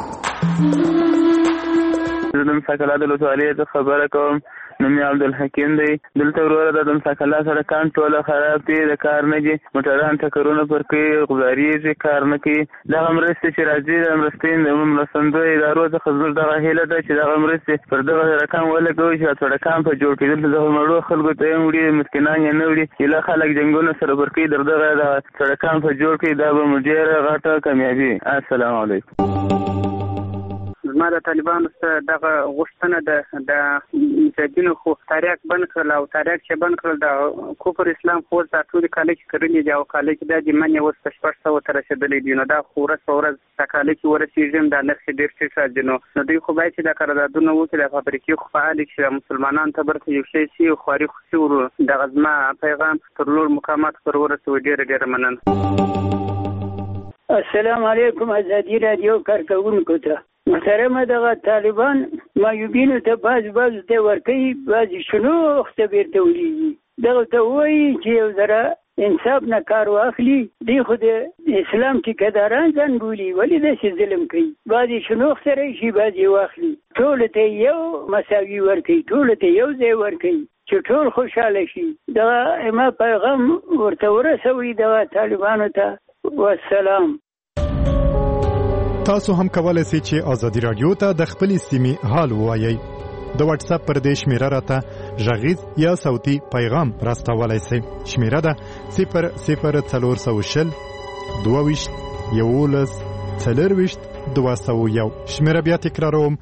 زه د مساکلا د لوسوالۍ څخه خبره کوم. نوم یې عبدالحکیم دی. دلته وروره د مساکلا سړکان ټوله خراب دي، د کار نه دي، موټران ټکرونه پر کوي، غبارېږي، کار نه کوي. دغه مرستې چې راځي د مرستې د مرستندویو ادارو څخه زموږ دغه هیله ده چې دغه مرستې پر دغه سړکان ولګوي چې سړکان په جوړ کېدل دغه مړو خلکو ته یې وړي، مسکینان یې نه وړي. ایله خلک جنګونه سره پر کوي در دغه سړکان په جوړ کړي، دا به مو ډېره غټه کامیابي. السلام علیکم. زما د طالبانو سره دغه غوښتنه ده د مجاهدینو خو تاریخ بند کړل او تاریخ چې بند کړل د کفر اسلام خو دا ټول کالج کړلې دي او کالج د جمعنی اوس په 400 تر رسیدلې دي. نو دا خو ورځ په ورځ د کالج ورسېږم د نرخ ډېر څه راځي. نو دوی خو باید چې د قراردادونو وکړي د فابریکې خو فعال شي، مسلمانان ته برخه یو شی شي خواري خو ورو د غزما پیغام پر لور مقامات پر ورسوي. ډېر مننه. السلام علیکم. ازادي رادیو کارکونکو ته محترمه دغه طالبان معیوبینو ته باز ته ورکوي، بعضې شنوخ ته بیرته ولیږي. دغه ته وایي چې یو ذره انصاف نه کار واخلي. دی خو د اسلام ټیکهداران ځان بولي، ولې داسې ظلم کوي؟ بعضې شنوخ سره شي، بعضې واخلي. ټولو ته یو مساوي ورکوي، ټولو ته یو ځای ورکوي چې ټول خوشحاله شي. دغه ما پیغام ورته ورسوي دغه طالبانو ته. والسلام. تاسو هم کولای شئ چې ازادي رادیو ته د خپلې سیمې حال ووایئ. د واتس اپ پر دې شمیره راته غږیز یا صوتي پیغام راستولای شئ. شمیره ده 00420 22 11 40 201. شمیره بیا تکراروم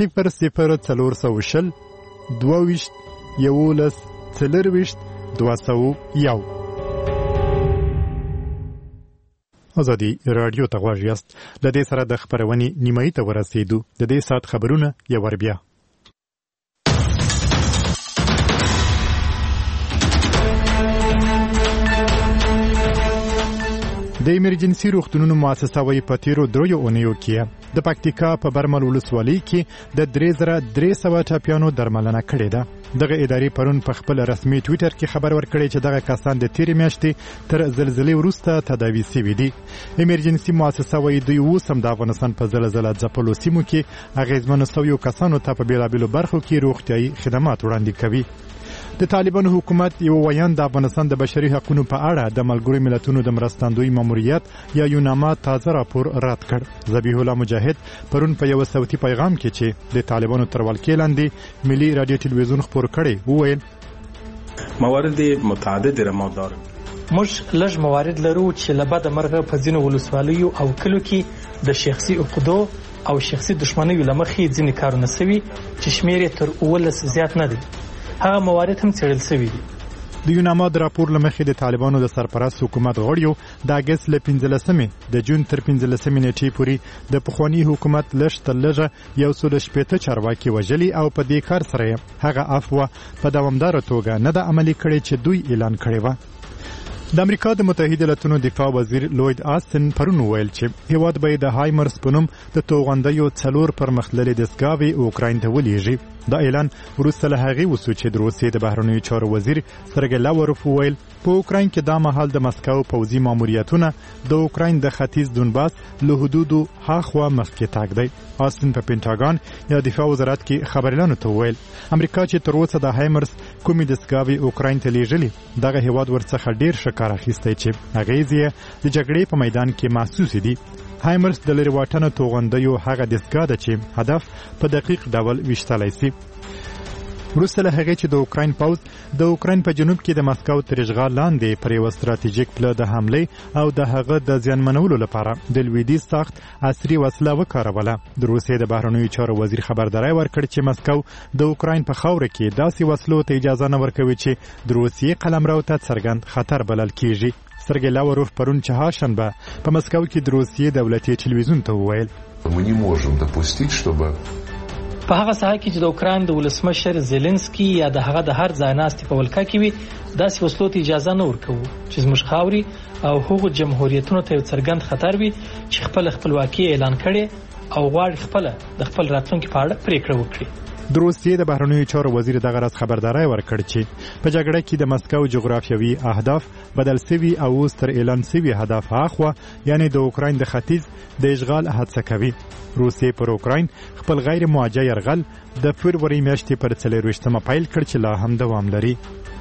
00420 22 11 40 201. ازادي رادیو ته غواړئ یاست. د دې سره د خبرونې نیمایي ته ورسېدو. د دې سات خبرونه یو ور بیا. د ایمرجنسي روغتونونو مؤسسه وایي په تیرو 3 اونیو کې د پکتیکا په برمل ولسوالۍ کې د 3300 ټاپیانو درملنه کړې ده. دغه ادارې پرون په خپل رسمي ټویټر کې خبر ورکړی چې دغه کسان د تیرې میاشتې تر زلزلې وروسته تداوي شوي دي. ایمرجنسي مؤسسه وایي دوی اوس هم د افغانستان په زلزله ځپلو سیمو کې اغېزمنو شویو کسانو ته په بېلابېلو برخو کې روغتیایي خدمات وړاندې کوي. د طالبانو حکومت یو ویان د افغانستان د بشري حقوقو په اړه د ملګرو ملتونو د مرستندوی ماموریت یا یوناما تازه راپور رد کړ. ذبیح الله مجاهد پرون په یو صوتي پیغام کې چې د طالبانو تر ولکې لاندې ملي رادیو ټلویزیون خبر کړي وویل موارد متعدد رمادار موږ لږ موارد لرو چې لبد مرغه په ځینو ولسوالیو او کلو کې د شخصي عقدو او شخصي دښمنیو لمخې ځینې کارونه سوي چې شمیر تر 19 زیات نه دي. هغه موارد هم څېړل شوي دي. د یوناما د راپور لمخې د طالبانو د سرپرست حکومت غړیو د اگست له 15 د جون تر 15 نیټې پورې د پخوانی حکومت لږ تر لږه 180 چارواکي وژلي او په دې کار سره هغه عفو په دوامداره توګه نه د عملي کړي چې دوی اعلان کړی و. د امریکا د متحده ایالاتونو دفاع وزیر لوید آستن پرون ویل چې هیواد به د هایمرس په نوم د توغندیو 4 پرمختللي دستګاوې اوکراین ته ولېږي. دا اعلان وروسته له هغې وسو چې د روسیې د بهرنیو چارو وزیر سرګی لاوروف ویل په اوکراین کې دا مهال د مسکو پوځي ماموریتونه د اوکراین د ختیځ دونباس له حدودو هاخوا مخکې تګ دی. آستن په پینټاګان یا دفاع وزارت کې خبريالانو ته ویل امریکا چې تر اوسه د هایمرس کومې دستګاوې اوکراین ته لیږلي دغه هیواد ورڅخه ډیر شکار اخیستی چې اغیزې د جګړې په میدان کې محسوس دي. هایمرس د لري واټنه توغندیو هغه دستګاه ده چې هدف په دقیق ډول ویشتلی شي. وروسته له هغې چې د اوکراین پوځ د اوکراین په جنوب کې د مسکو تر اشغال لاندې پر یو ستراتیژیک پله د حملې او د هغه د زیانمنولو لپاره د لویدیځ سخت عصري وسله وکاروله. د روسیې د بهرنیو چارو وزیر خبرداری ورکړ چې مسکو د اوکراین په خاوره کې داسې وسلو ته اجازه نه ورکوي چې د روسیې قلمرو ته څرګند خطر بلل کیږي. سرګی لاوروف پرون چهارشنبه په مسکو کې د روسیې دولتي ټلویزیون ته وویل په هغه ساحه کې چې د اوکراین د ولسمشر زيلنسکي یا د هغه د هر ځای ناستي په ولکه کې وي داسې وسلو ته اجازه نه ورکوو چې زموږ خاوري او هغو جمهوریتونو ته یو څرګند خطر وي چې خپل خپلواکي اعلان کړي او غواړي د خپل راتلونکي په اړه پریکړه وکړي. د روسیې د بهرنیو چارو وزیر دغه ورځ خبرداری ورکړ چې په جګړه کې د مسکو جغرافیوي اهداف بدل شوي او اوس تر اعلان شوي هدف هاخوا یعنی د اوکراین د ختیځ د اشغال هڅه کوي. روسیې پر اوکراین خپل غیر موجه یرغل د فبروري میاشتې پر 24 پیل کړ چې لا هم دوام لري.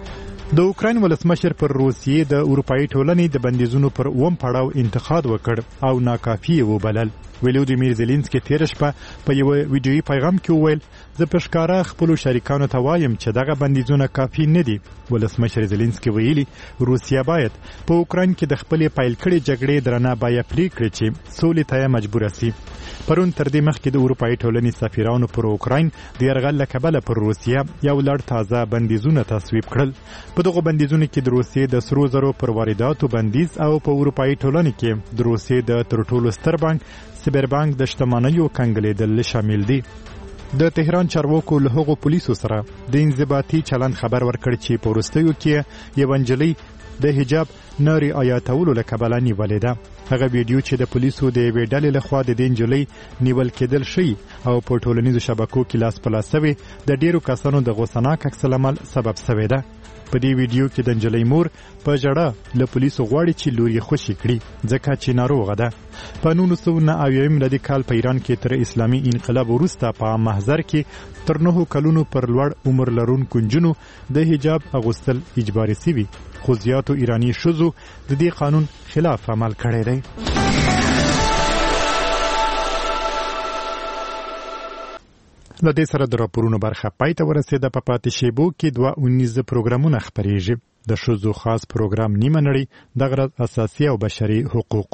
د اوکراین ولسمشر پر روسیې د اروپאי ټولنې د بندیزونو پر اوم پړاو انتقاد وکړ او ناکافي وبلل. ولودیمیر زيلنسکي تیر شپه په یو ویډیویي پیغام کې وویل زه په ښکاره خپل شریکانو ته وایم چې دغه بندیزونه کافي نه دي. ولسمشر زيلنسکي ویلي روسیا باید په اوکراین کې د خپلې پیل کړې جګړې درنه بیا پریکړه چې سولې ته مجبور شي. پرون تر دې مخکې د اروپאי ټولنې سفیرانو پر اوکراین د یرغل له کبله پر روسیا یو لړ تازه بندیزونه تصویب کړل. په دغه بندیزونو کې د روسیې د سرو زرو پر وارداتو بندیز او په اروپאי ټولنې کې د روسیې د تر ټولو ستر بانک سبربانک د شتمنیو کنګلېدل شامل دي. د تهران چارواکو له هغو پولیسو سره د انضباطي چلند خبر ورکړ چې په وروستیو کې یو انجلۍ د حجاب نه رعایتولو له کبله نیولې ده. هغه ویډیو چې د پولیسو د یوې ډلې لخوا د دې انجلۍ نیول کېدل شي او په ټولنیزو شبکو کې لاس په لاس شوی د ډیرو کسانو د غوسناک عکس العمل سبب شوی ده. په دې ویډیو کې د انجلۍ مور په جړه له پولیسو غواړي چې لور یې خوشي کړي ځکه چې ناروغه ده. په 1990 میلادي کال په ایران کې تر اسلامي انقلاب وروسته په محضر کې تر 9 کلونو پر لوړ عمر لرونکو نجونو د حجاب اغوستل اجباري شوي خو زیاتو ایرانی ښځو د دې قانون خلاف عمل کړی دی. له دې سره د راپورونو برخه پای ته ورسېده. په پاتې شیبو کې 2 پروګرامونه خپریږي. د ښځو خاص پروګرام نیمه نړۍ، د غرض اساسي او بشري حقوق.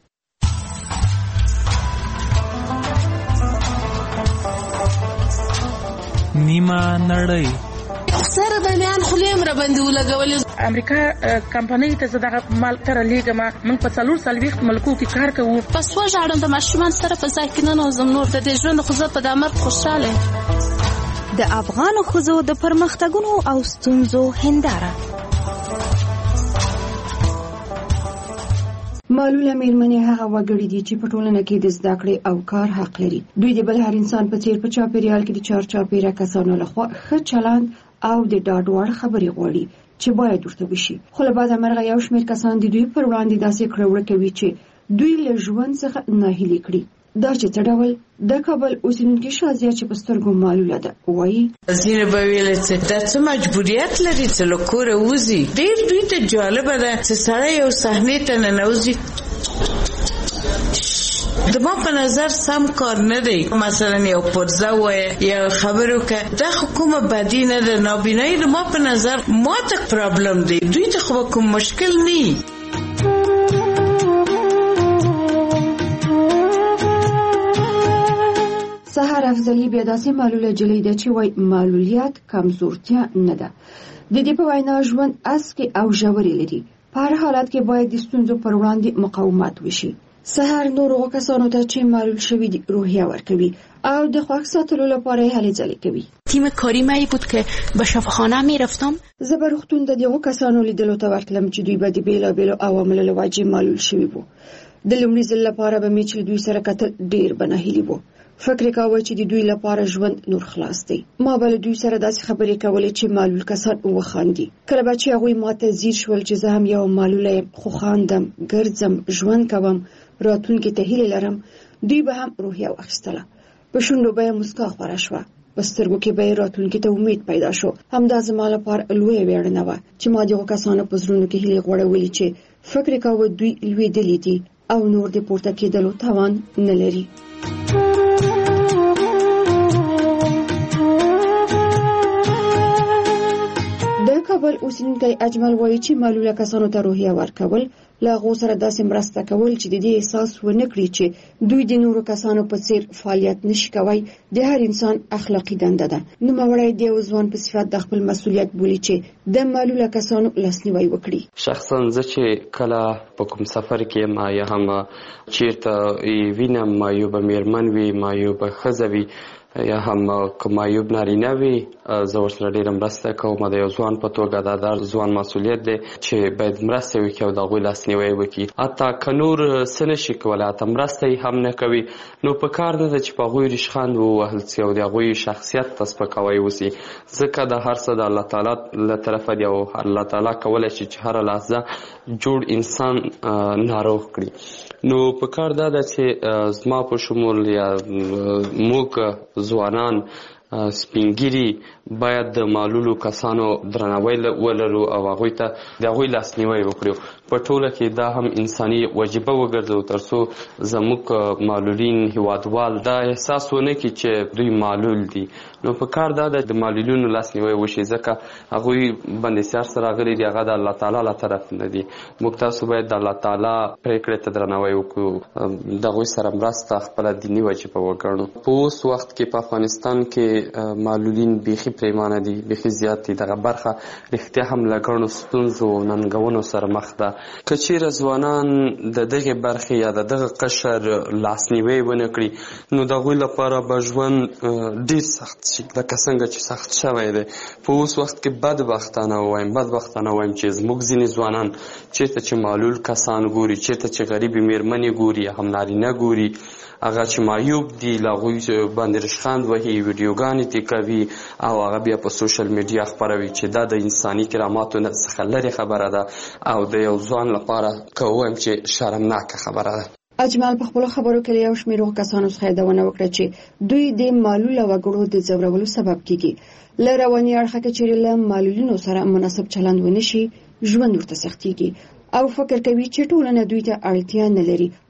نیمه نړۍ سره د لیان خلیم را باندې ولګولې. امریکا کمپنۍ ته زداغه مال تر لیګما موږ په 440 ملکو کې کار کوو. پس وژاړم د ماشومان سره په ځای کې نه نوزم نور د دې ژوند خو زه په دامر خوشاله. د افغانو ښځو د پرمختګونو او ستونزو هنداره. معلوله میرمنې هغه وګړي دي چې په ټولنه کې د زده کړې او کار حق لري. دوی د بل هر انسان په څیر په چاپیریال کې د چارچاپیره کسانو لخوا ښه چلند او د ډاډ وړ خبرې غواړي چې باید ورته وشي. خو له بعده مرغه یو شمېر کسان د دوی پر وړاندې داسې کړه وړه کوي چې دوی له ژوند څخه ناهیلي کړي. دا چې څه ډول د کابل اوسیدونکي شازیه چې په سترګو معلوله ده وایي ځینې به ویل چې دا څه مجبوریت لري چې له کوره وځي. ډېر دوی ته جالبه ده چې سړی یو صحنې ته ننوځي. دما په نظر سم کار نه دی. مثلا یو پرزه وای یا خبرو که دا حکومت بدی نه ده. نابینایی دما په نظر ما ته پرابلم دی. دوی ته خو کوم مشکل نی. سحر افضلی بیا داسې معلوله جلی ده چې وای معلولیت کمزورتیا نه ده. د دې په وینا ژوند اسکی او ژورې لري. په هر حالت کې باید د ستونزو پر وړاندې مقاومت وشي. سحر نورو کسانو ته چې معلول شوي دي روحیه ورکوي او د خوښ ساتلو لپاره هلې ځلې کوي. تیم کاری مایی بود که به شفاخانه می رفتم. زه به روغتون د دغو کسانو لیدلو ته ورتلم چې دوی به د بیلابیلو عواملو له وجې معلول شوي وو. د لومړي ځل لپاره به مې چې دوی سره کتل ډېر به ناهیلي وو. فکر کاوه چې د دوی لپاره ژوند نور خلاص دی. ما به له دوی سره داسې خبرې کولې چې معلول کسان وخاندي. کله به چې هغوی ماته ځیر شول چې زه هم یو معلوله یم خو خاندم، ګرځم، ژوند کوم، راتلونکي ته هیله لرم، دوی به هم روحیه واخیستله. په شونډو به یې مسکا خوره شوه، په سترګو کې به یې راتلونکي ته امید پیدا شو. همدا زما لپاره لویه ویاړنه وه چې ما دغو کسانو په زړونو کې هیلې غوړولې چې فکر کاوه دوی لوېدلي دي او نور د پورته کېدلو توان نه لري. کابل اوسیدونکی اجمل وایي چې معلوله کسانو ته روحیه ورکول له هغو سره داسې مرسته کول چې د دې احساس ونه کړي چې دوی د نورو کسانو په څیر فعالیت نشي کوي د هر انسان اخلاقي دنده ده. نوموړی د یو ځوان په صفت د خپل مسؤلیت بولي چې د معلوله کسانو لاسنیوی وکړي. شخصا زه چې کله په کوم سفر کې ما یا هم چیرته وینم مایوب میرمن وي، مایوب ښځه وي یا هم کمایوب نارینه وي، زه ورسره ډېره مرسته کوم. د یو ځوان په توګه دا د ځوان مسؤلیت دی چې باید مرسته وکړي او د هغوی لاسنیوی وکړي. حتی که نور څه نشي کولی، حتی مرسته یې هم نه کوي، نو په کار نه ده چې په هغوی ریشخند ووهل سي او د هغوی شخصیت ته سپکاوی وسي. ځکه د هر څه د الله تعالی له طرفه دی او الله تعالی کولی شي چې هره لحظه جوړ انسان ناروغ کړي. نو په کار دا ده چې زما په شمول یا موږ ځوانان سپینګیري باید د معلولو کسانو درناوی ولرو او هغوی ته د هغوی لاسنیوی وکړو. په ټوله کې دا هم انساني وجیبه وګرځو تر څو زموږ معلولین هیوادوال دا احساس ونه کړي چې دوی معلول دي. نو په کار دا د معلولینو لاسنیوی وشي ځکه هغوی باندې سیار سره راغلي دي، هغه د الله تعالی له طرف نه دي. موږ تاسو باید د الله تعالی پرېکړې ته درناوی وکړو، د هغوی سره مرسته خپله دیني وجیبه وګڼو. په اوس وخت کې په افغانستان کې معلولین بیخي پریمانه دي، بیخي زیات دي. دغه برخه رښتیا هم له ګڼو ستونزو ننګونو سره مخ ده. که چیرې ځوانان د دغې برخې یا د دغه قشر لاسنیوی ونه کړي نو د هغوی لپاره به ژوند ډېر سخت شي، لکه څنګه چې سخت شوی دی. په اوس وخت کې بدبختانه وایم چې زموږ ځینې ځوانان چېرته چې معلول کسان ګوري، چېرته چې غریبې میرمنې ګوري، هم نارینه ګوري، هغه چې معیوب دي له هغوی باندې رشخند وهي، ویډیوګانې ترې کوي او هغه بیا په سوشل میډیا خپروي چې دا د انساني کراماتو څخه لرې خبره ده او د یو ځوان لپاره که ووایم چې شرمناکه خبره ده. اجمل په خپلو خبرو کې له یو شمېر کسانو څخه یادونه وکړه چې دوی د معلوله وګړو د ځورولو سبب کیږي. له رواني اړخه که چیرې له معلولینو سره مناسب چلند ونه شي ژوند ورته سختیږي او فکر کوي چې ټولنه دوی ته اړتیا نه لري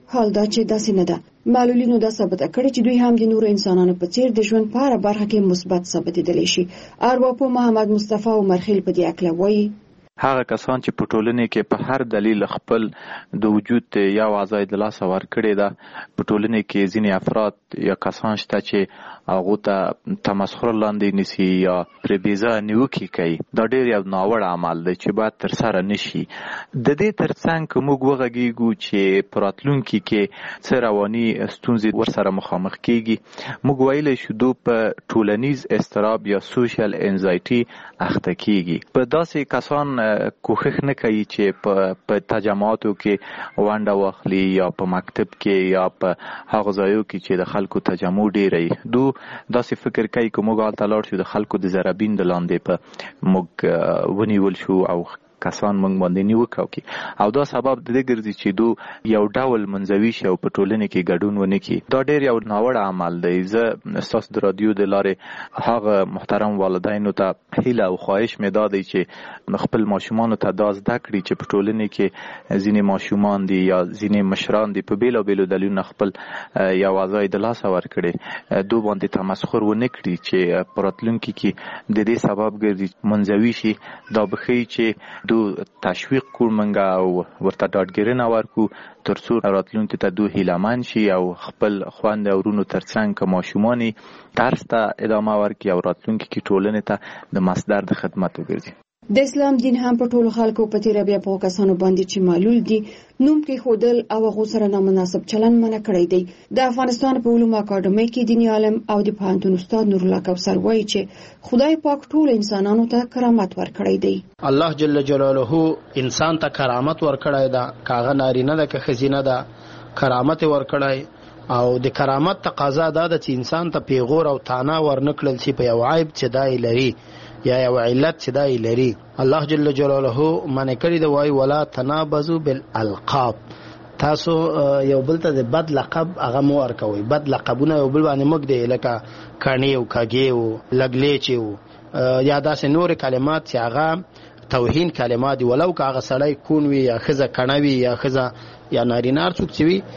حال دا چې داسې نه ده. معلولینو دا ثابته کړې چې دوی هم د نورو انسانانو په څیر د ژوند په هره برخه کې مثبت ثابتېدلی شي. ارواپوه محمد مصطفی عمرخیل په دې اړه وایي هغه کسان چې په ټولنه کې په هر دلیل خپل د وجود یا وضعیت د لاسه ورکړي ده، په ټولنه کې ځینې افراد یا کسان شته چې هغه ته تمسخر لاندې نیسي یا پر بیزه نیوکې کوي. دا ډېر یو ناوړه عمل دی چې باید ترسره نشي. د دې ترڅنګ که موږ وغږیږو چې په راتلونکي کې څه رواني ستونزې ورسره مخامخ کیږي، موږ ویلی شو دوی په ټولنیز اضطراب یا سوشل انزایټي اخته کیږي. په داسې کسان کوښښ نه کوي چې په تجمعاتو کې ونډه واخلي یا په مکتب کې یا په هغه ځایو کې چې د خلکو تجمع ډېر دو داسې فکر کوي که موږ هلته لاړ شو د خلکو د ضربین د لاندې په موږ ونیول شو او کسان موږ باندې نیوکه وکړي، او دا سبب د دې ګرځي چې دو یو ډول منزوي شي او په ټولنه کې ګډون ونه کړي. دا ډېر یو ناوړه عمل دی. زه ستاسو د رادیو د لارې هغه محترم والدینو ته هیله او خواهش مې دا دی چې خپل ماشومانو ته دا زده کړي چې په ټولنه کې ځینې ماشومان دي یا ځینې مشران دي په بېلابېلو دلیلونو خپل یو وضعیت د لاسه ورکړي، دو باندې تمسخر ونه کړي چې په راتلونکي کې د دې سبب ګرځي منزوي شي. دا به ښیي چې دو تشویق کړو منګه او ورته ډاډګیرنه ورکړو ترڅو راتلونکي ته دو هیلهمند شي او خپل خویندې او ورونو ترڅنګ که ماشومان درس ته ادامه ورکړي او راتلونکي کې ټولنې ته د مصدر د خدمت وګرځي. د اسلام دین هم په ټولو خلکو په تیره بیا په کسانو باندې چې معلول دي نوم کې خودل او هغه سره نامناسب چلن منع کړی دی. د افغانستان په علومو اکاډمۍ کې دیني عالم او د پوهنتون استاد نور الله کوثر وایي چې خدای پاک ټول انسانانو ته کرامت ورکړی دی. الله جل جلاله انسان ته کرامت ورکړی دا، کاغه نارینه ده که ښځینه ده، کرامت ورکړی او د کرامت تقاضا دا ده چې انسان ته پیغور او تانا ورنکړل شي په یو عیب چې دای لري یا یو علت چې دای لري. الله جل جلاله منع کړی دی وای ولا تنابزوا بالالقاب، تاسو یو بل ته د بد لقب هغه مو ورکوي. بد لقبونه یو بل باندې مګ دی لکه کانی او کاګي او لګلیچ او یا داسې نور کلمات چې هغه توهین کلمات دي، ولو که هغه سړی کون وي یا ښځه کڼه وي یا ښځه یا نارینه څوک چې وي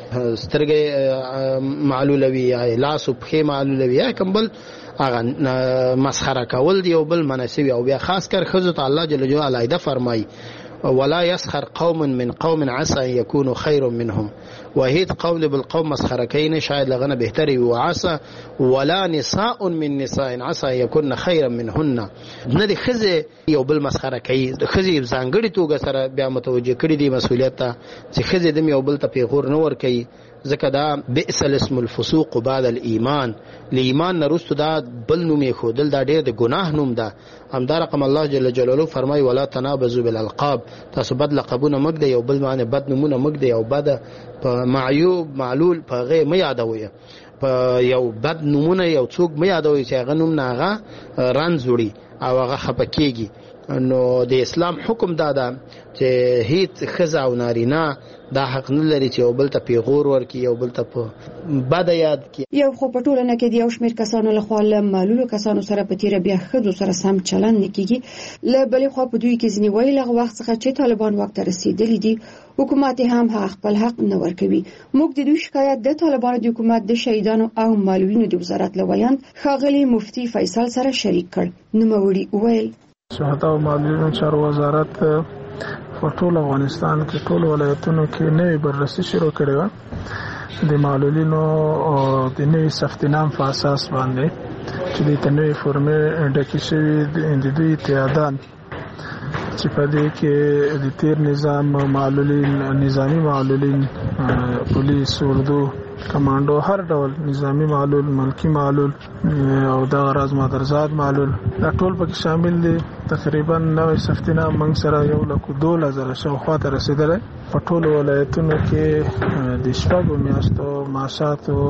سترګې معلوله وي یا لاس او پښې معلوله وي یا کوم بل هغه مسخره کول دی او بل مناسب او بیا خاص کر ښځو ته الله جل جلاله علیده فرمایي ولا يسخر قوم من قوم عسى ان يكونوا خير منهم، وهيت قول بالقوم مسخره کین شاید لغنه بهتري وعسى ولا نساء من نساء عسى ان يكون خيرا منهن. نه دي خزه یو بل مسخره کوي، خزه ځانګړي توګه سره بیا متوجه کړي دي مسؤلیت ته چې خزه د یو بل ته پیغور نه ور کوي. ځکه دا بئس الاسم الفسوق بعد الايمان، لایمان نرستو دا بل نوم یې خودل دا ډېر د ګناه نوم ده. همدا رقم الله جل جلاله فرمایي ولا تنابزوا بالالقاب، تاسو بد لقبونه مګ دی یو بل باندې بد نومونه مګ دی او بد په معیوب معلول په غي مې یادوي، په یو بد نومونه یو څوک مې یادوي چې هغه نوم نه هغه رنځ وړي او هغه خپکیږي. نو د اسلام حکم دا ده چې هیڅ ښځه او نارینه دا حق نه لري چې یو بل ته پیغور ورکړي، یو بل ته په بده یاد کړي. یو خو په ټولنه کې د یو شمېر کسانو لخوا له معلولو کسانو سره په تیره بیا ښځو سره سم چلند نه کیږي. له بلې خوا په دوی کې ځینې وایي له وخت څخه چې طالبان واک ته رسېدلي دي حکومت هم خپل حق نه ورکوي. موږ د دوی شکایت د طالبانو د حکومت د شهیدانو او معلولینو د وزارت له ویاند ښاغلي مفتي فیصل سره شریک کړ. نوموړي وویل شهدا او معلولینو چارو وزارت په ټول افغانستان کې ټول ولایتونو کې نوې بررسي شروع کړې وه د معلولینو او د نوې سفتنام په اساس باندې چې د نوې فورمې ډکې شوي د دوی تعداد چې په دې کې د تیر نظام معلولین، نظامی معلولین، پولیس، اردو، کمانډو، هر ډول نظامی معلول، ملکی معلول او د غراض مادرزاد معلول دا ټول پکې شامل دي. تقریبا نوې سفتنام موږ سره 1,12,000 شاوخوا ته رسېدلی. په ټولو ولایتونو کې د شپږو میاشتو معاشات او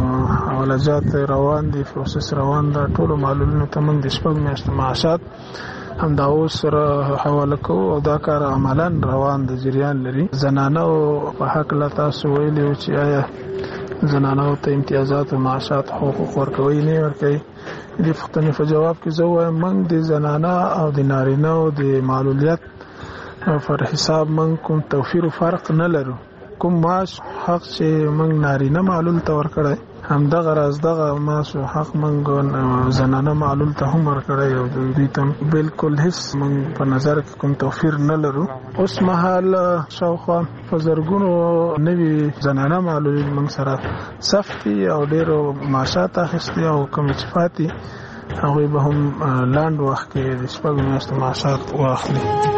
حوالجات روان دي، پروسس روان ده. ټولو معلولینو ته موږ د شپږو میاشتو معاشات همدا اوس سره حواله کوو او دا کار عملا روان د جریان لري. زنانو په حق لا تاسو ویلي چې آیا زنانو ته امتیازات او معاشات حقوق ورکوي نه ورکوي؟ د پوښتنې په جواب کې زه وایم موږ د زنانه او د نارینه او د معلولیت پر حساب موږ کوم توفیر او فرق نه لرو. کوم معاش حق چې موږ نارینه معلول ته ورکړی همدغه راز دغه معاش حق موږ زنانه معلول ته هم ورکړی او دوی ته بالکل هیڅ موږ په نظر کې کوم توفیر نه لرو. اوس مهال شاوخوا په زرګونو نوي زنانه معلول موږ سره صفتي او ډېرو معاشات اخیستي او کوم چې پاتې هغوی به هم لاند وخت کې د شپږو میاشتو معاشات واخلي.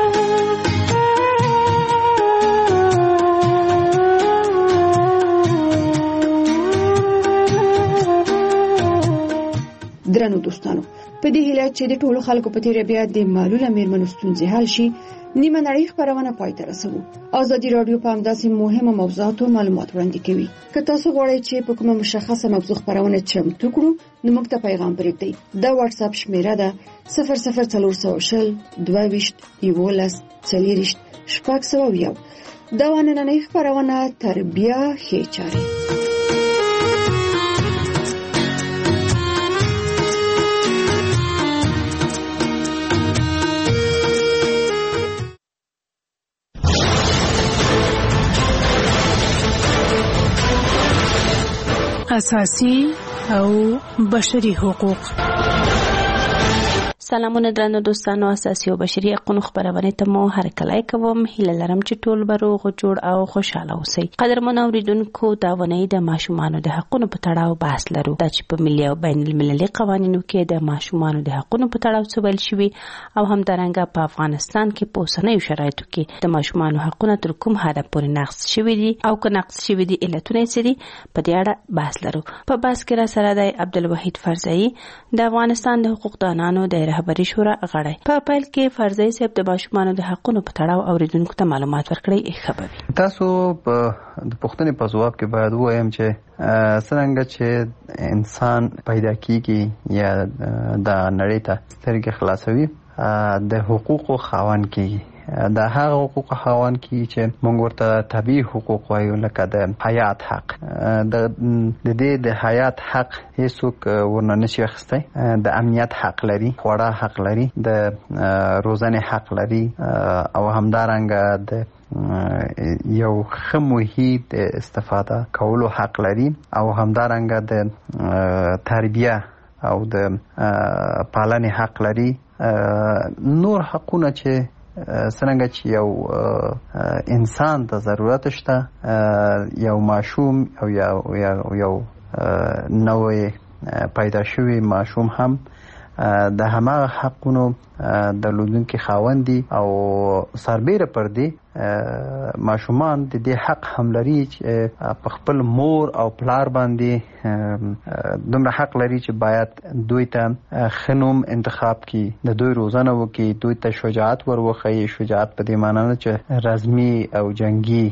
درنو دوستانو، په دې هیله چې د ټولو خلکو په تیر بیا د معلوله میرمنو ستونزې حل شي، نیمه نړۍ خبرونه پای ته رسوو. ازادي رادیو په همداسې مهمه موضوعاتو معلومات وړاندې کوي. که تاسو غواړئ چې په کومه مشخصه موضوع خبرونه چمتو کړو، نو موږ ته پیغام پرېږدئ. دا واتس اپ شمیره ده 00420 22 11 40 600. دا نننۍ خبرونه تر بیا ښې چارې. اساسي او بشري حقوق. سلامونه درنو دوستانو، اساسي او بشري حقوقو خبرونه ته مو هر کله کوم. هیله لرم چې ټول بروغ جوړ او خوشاله اوسئ. قدرمن اوریدونکو، دا ونې د ماشومانو د حقوقو په تړاو بحث لرو. دا چې په ملي او بین المللي قوانینو کې د ماشومانو د حقوقو په تړاو څه ویل شوی او هم درنګه په افغانستان کې په اوسنیو شرایطو کې د ماشومانو حقوقو تر کوم حد پورې نقض شوی دي او که نقض شوی دي علتونه څه دي، په دې اړه بحث لرو. په بحث کې را سره دی عبدالوحید فرزایی، د افغانستان د حقوق دانانو د رهبري شورا غړی. په پیل کې فرزایی صاحب د ماشومانو د حقوقو په تړاو اوریدونکو ته معلومات ورکړي. خبري تاسو د پوښتنې په ځواب کې باید وایم چې څنګه چې انسان پیدا کیږي یا د نړۍ ته سترګې خلاصوي د حقوقو خاوند کیږي. د هغه حقوق خاوند کی چې موږ ورته طبيعي حقوق وایو، لکه د حیات حق. د دې د حیات حق هیڅوک ورنه نشي اخیستی. د امنیت حق لري، خوړه حق لري، د روزنې حق لري او همدارنګه د یو ښه محیط استفاده کولو حق لري او همدارنګه د تربیه او د پالنې حق لري. نور حقونه چې څنګه چې یو انسان ته ضرورت شته، یو ماشوم او یو نوې پیدا شوی ماشوم هم د هماغه حقونو درلودونکي خاوند دي او سربیره پر دې ماشومان د دې حق هم لري چې په خپل مور او پلار باندې دومره حق لري چې باید دوی ته خنوم انتخاب کړي، د دوی روزنه وکړي، دوی ته شجاعت ورخوي. شجاعت په دې معنی نه چې رزمي او جنگي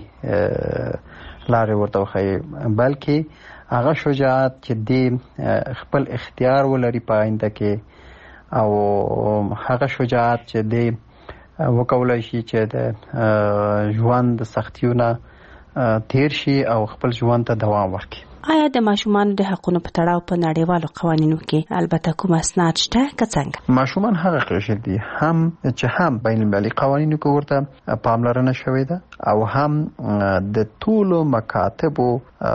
لارې ورته وخوي، بلکې هغه شجاعت چې د خپل اختیار ولري په آینده کې، او هغه شجاعت چې د وکولای شي چې د ژوند د سختیونه تیر شي او خپل ژوند ته دوام ورکړي. آیا د ماشومانو د حقوقو په تړاو په نړیوالو قوانینو کې البته کوم اسناد شته که څنګه؟ ماشومان هغه قشر دي هم بین المللي قوانینو کې ورته پاملرنه شوې ده او هم د ټولو مکاتبو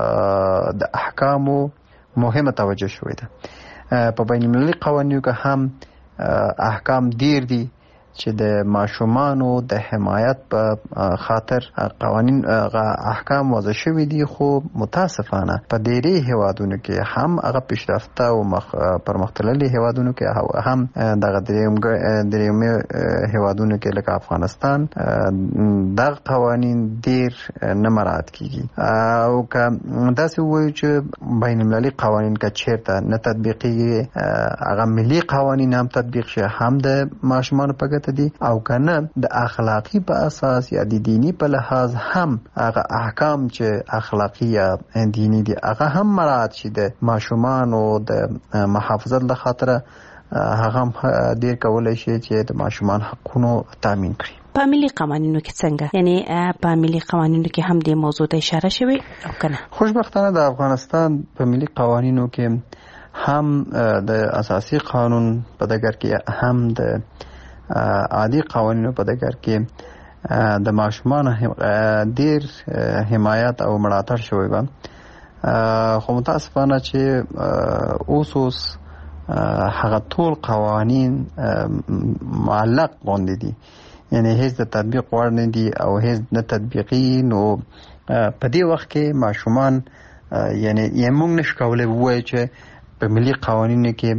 د احکامو مهمه توجه شوې ده. په بین المللي قوانینو کې هم احکام ډیر دي چې د ماشومانو د حمایت په خاطر قوانین احکام وضع شوي دي، خو متاسفانه په ډېری هیوادونو کې هم هغه پیشرفته او پرمختللي هیوادونو کې هم دغه دریمه هیوادونو کې لکه افغانستان دغه قوانین ډیر نه مراعات کیږي. او که داسې وایو چې بین المللي قوانین که چیرته نه تطبیقیږي، هغه ملي قوانین هم تطبیق شي، هم د ماشومانو په ګټه دي، او کنه د اخلاقی په اساس یا د دینی په لحاظ هم هغه احکام چې اخلاقی یا دینی دي هغه هم مراعات شي. د ماشومانو د محافظت لخاطر هغه ډیر کولای شي چې د ماشومان حقوقو تامین کړي. په ملي قوانینو کې څنګه؟ یعنی په ملي قوانینو کې هم د موضوع ته اشاره شوی او کنه؟ خوشبختانه د افغانستان په ملي قوانینو کې هم د اساسي قانون په دګر کې هم د عادي قوانینو په دګر کې د ماشومان ډیر حمایت او ملاتړ شوی و، خو متاسفانه چې اوس هغه ټول قوانین معلق غوندې دي، یعنی هیڅ د تطبیق وړ نه دي او هیڅ نه تطبیقي. نو په دې وخت کې ماشومان یعنی موږ نشو کولی ووایو چې په ملي قوانینو کې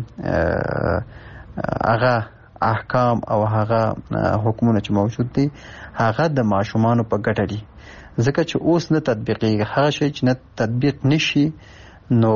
هغه احکام او هغه حکمونه چې موجود دي هغه د ماشومانو په ګټه دي، ځکه چې اوس نه تطبیقیږي. هغه شی چې نه تطبیق نشي نو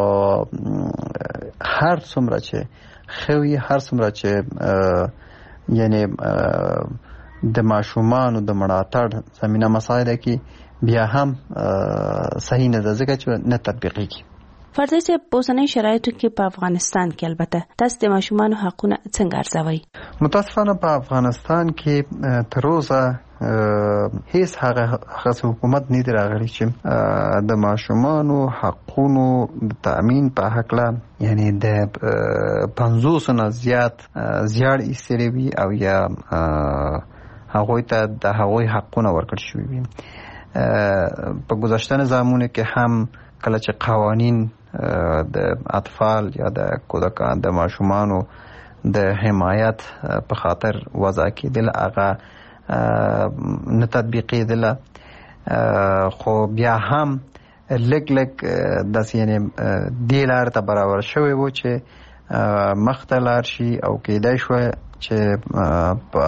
هر څومره چې خوي، هر څومره چې یعنی د ماشومانو د ملاتړ زمینه مسایله کې بیا هم صحیح نه ده، ځکه چې نه تطبیقیږي. فرضاً چې په اوسنۍ شرایطو کې په افغانستان کې البته تاسو د ماشومانو حقونه څنګه ارزوئ؟ متاسفانه په افغانستان کې تر اوسه هیڅ هغه حکومت نه دی راغلی چې د ماشومانو حقونو د تأمین په هکله یعنی د 50 نه زیات ایستلی وي او یا هغوی ته د هغوی حقونه ورکړل شوي وي. په گذشته نظامونو کې هم کله چې قوانین د اطفال یا د کودکان د ماشومانو د حمایت په خاطر وضع کېدل هغه نه تطبیقېدله، خو بیا هم لږ داسې یعنی دې لارې ته برابر شوی و چې مخته لاړ شي او کېدای شوی چې په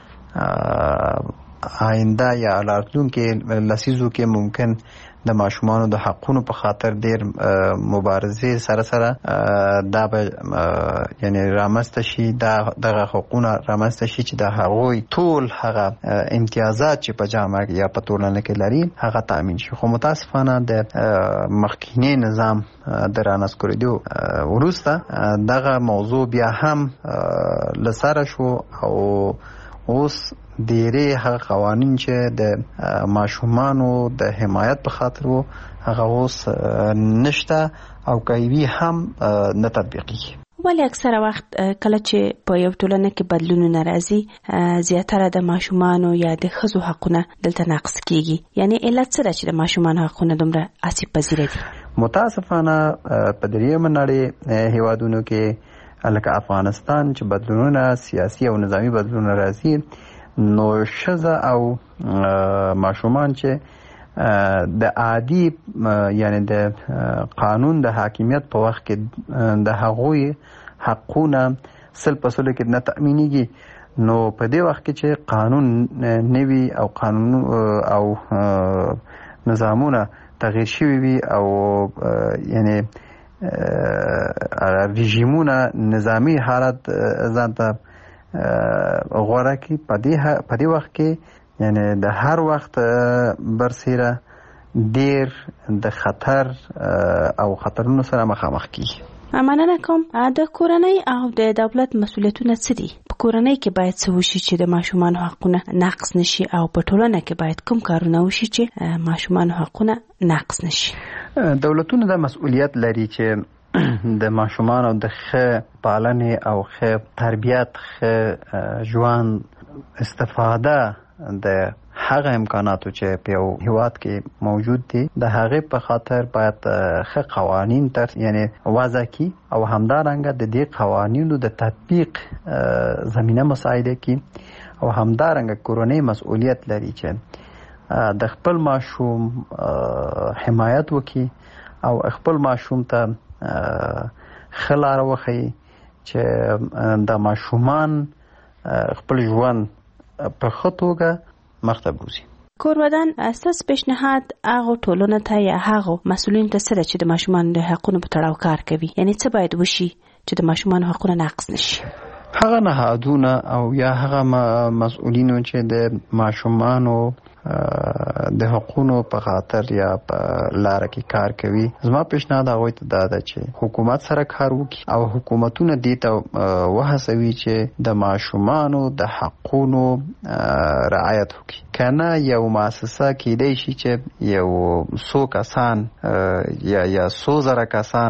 آینده یا راتلونکي لسیزو کې ممکن د ماشومانو د حقونو په خاطر ډېر مبارزې سره دا به یعنی رامنځته شي، دغه حقونه رامنځته شي چې د هغوی ټول هغه امتیازات چې په جامعه یا په ټولنه کې لري هغه تأمین شي. خو متاسفانه د مخکینی نظام د رانسکورېدو وروسته دغه موضوع بیا هم لسره شو او اوس ډېرې هغه قوانین چې د ماشومانو د حمایت په خاطر وو هغه اوس نشته او کوي هم نه تطبیقیږي. ولی اکثره وخت کله چې په یو ټولنه کې بدلونونه راځي زیاتره د ماشومانو یا د ښځو حقونه دلته نقض کیږي، یعنی علت څه ده چې د ماشومانو حقونه دومره آسیب پذیره دي؟ متاسفانه په دریمه نړۍ هیوادونو کې لکه افغانستان چې بدلونونه سیاسي او نظامی بدلونونه راځي نو ښځه او ماشومان چې د عادي یعنی د قانون د حاکمیت په وخت کې د هغوی حقونه 100% کې نه تأمینیږي، نو په دې وخت کې چې قانون نوي او قانون او نظامونه تغییر شوي وي او یعنی رژیمونه نظامی حالت ځان ته غوره کی په دې وخت کې یعنی د هر وخت برسیره ډیر د خطر او خطرونو سره مخامخ کیږي. مننه کوم. د کورنۍ او د دولت مسؤلیتونه څه دي؟ په کورنۍ کې باید څه وشي چې د ماشومانو حقونه نقض نشي او په ټولنه کې باید کوم کارونه وشي چې ماشومانو حقونه نقض نشي؟ دولتونه د مسؤلیت لري چې د ماشومانو د ښه پالنې او ښه تربیت ښه ژوند استفاده د هغه امکاناتو چې په یو هیواد کې موجود دي د هغې په خاطر باید ښه قوانین یعنی وضع کی او همدارنګه د دې قوانینو د تطبیق زمینه مساعده کی او همدارنګه کورنۍ مسؤلیت لري چې د خپل ماشوم حمایت وکړي او خپل ماشوم ته خلاره وخی چې د ماشومان خپل ژوند په ښه توګه مخته بوزي. کورودان اساس پیشنهاد هغه ټولنه ته یا هغه مسؤلین ته سره چې د ماشومان د حقونو په تړاو کار کوي، یعنی څه باید وشي چې د ماشومان حقونه نقض نشي؟ هغه نهادونه او یا هغه مسؤلینو چې د ماشومانو د حقوقو په خاطر یا په لار کې کار کوي، زما پیشنهاد هغه ته دا ده چې حکومت سره کار وکړي او حکومتونه دې ته وهڅوي چې د ماشومانو د حقوقو رعایت وکړي. کنه یو مؤسسه کېدای شي چې یو 100 کسان یا 100 زره کسان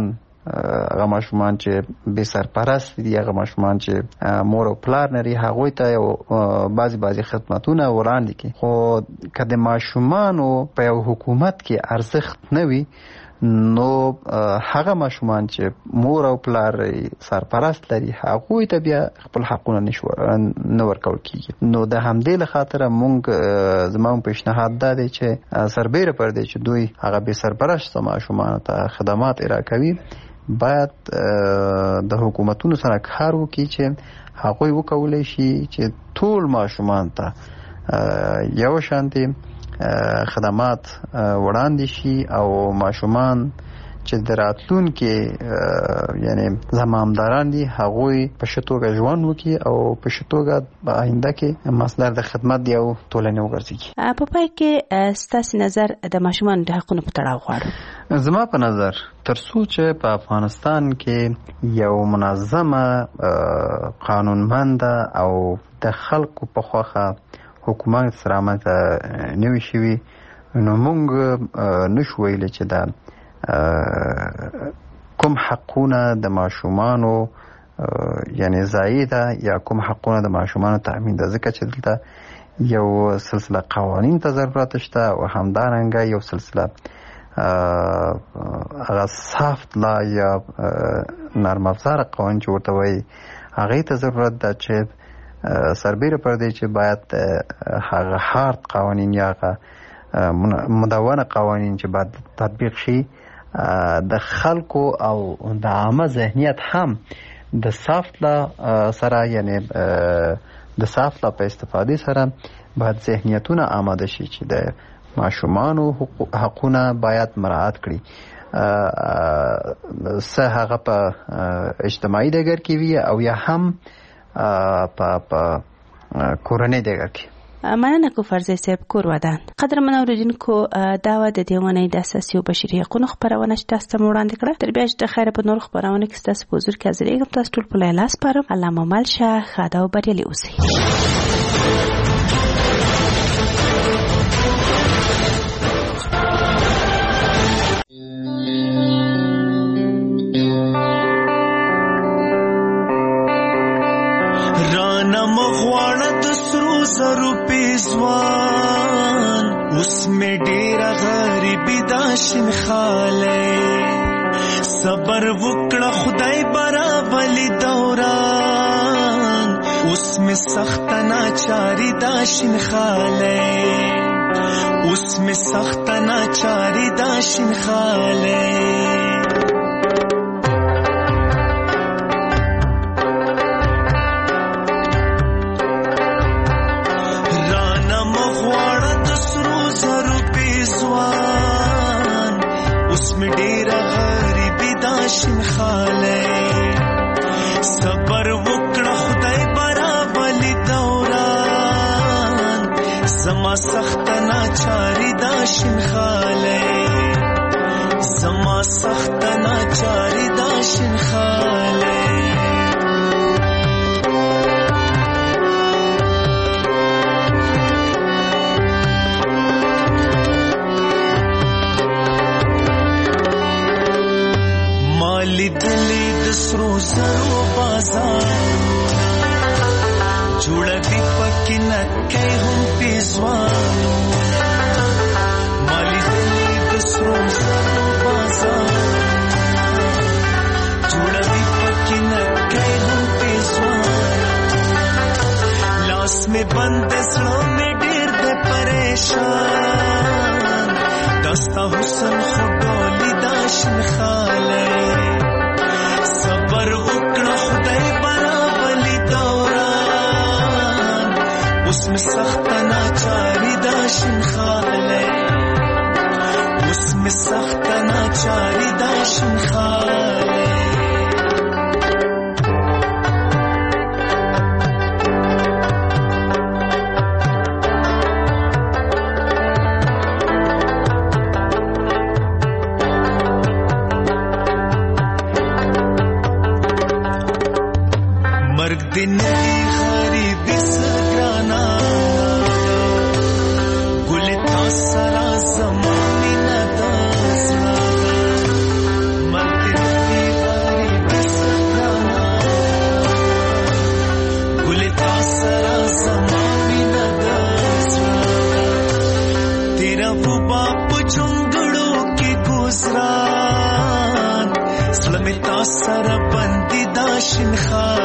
هغه ماشومان چې بې سرپرست دي، هغه ماشومان چې مور او پلار نري، هغوی ته یو بعضې خدمتونه وړاندې کړي. خو که د ماشومانو په یو حکومت کې ارزښت نه وي، نو هغه ماشومان چې مور او پلار سرپرست لري هغوی ته بیا خپل حقونه نه ورکول کیږي. نو د همدې له خاطره زما پیشنهاد دا دی چې سربیره پر دی چې دوی هغه بې سرپرسته ماشومانو ته خدمات ارائه کوي، باید د حکومتونو سره کار وکړي چې هغوی وکولی شي چې ټول ماشومان ته یو شانتي خدمات وړاندې شي او ماشومان چې د راتلونکي یعنی زمامداران دي هغوی په ښه توګه ژوند وکړي او په ښه توګه په آینده کې مصدر د خدمت د یو ټولنې وګرځي. په پای کې ستاسې نظر د ماشومانو د حقونو په تړاو غواړو. زما په نظر تر څو چې په افغانستان کې یو منظمه قانونمنده او د خلکو په خوښه حکومت سره رامنځته نوي شوي، نو موږ نشو ویلی چې دا کوم حقونه د ماشومانو یعنی ضایع ده یا کوم حقونه د ماشومانو تأمین ده، ځکه چې دلته یو سلسله قوانین ته ضرورت شته او همدارنګه یو سلسله هغه سافت لا یا نرم افزار قوانین چې ورته وایي هغې ته ضرورت ده چې سربیره پر دی چې باید هغه هارد قوانین یا هغه مدونه قوانین چې باید تطبیق شي د خلکو او د عامه ذهنیت هم د سافت لا سره یعنی د سافت لا په استفاده سره باید ذهنیتونه آماده شي چې د ماشومانو حقونه باید مراعات کړي، څه هغه په اجتماعي ډګر کې وي او یا هم په کورنۍ ډګر کې. مننه کو فرزي صاحب کور ودان. قدرمن اوریدونکو دا و د دیوانې د اساسي او بشري حقوقو خبرونه چې تاسو ته وړاندې کړه. تر بیا چې د خیر په نور خبرونه کې تاسو په حضور کې حاضرېږم. تاسو ټول په لاس پاره الله ممل شه، خاده او بریالي اوسئ. زرو پیزوان उसमें डेरा غریبی داشن خاله صبر وکړه خدای برا ولی دوران उसमें سخت ناچاری داشن خاله उसमें سخت ناچاری داشن خاله उसमें डेरा غریبی داشن خاله صبر وکړه خدای برا ولی دوران زما سخت ناچاری داشن خاله زما سخت ناچاری داشن خاله مالی دلی دسرو زرو بازار جوڑا دی پکی نکی هم پیزوان مالی دلی دسرو زرو بازار جوڑا دی پکی نکی هم پیزوان لاس میں بند سڑوں میں ڈیر دے پریشان دستا حسن خودولی داشن خاله صبر وکړه خدای برا ولی دوران उसमें سخت ناچاری داشن خاله उसमें سخت ناچاری داشن خاله مرگ दिन की غریبی سگرانا گل تاسرا زمانی ندازنا مرگ दिन की شین خال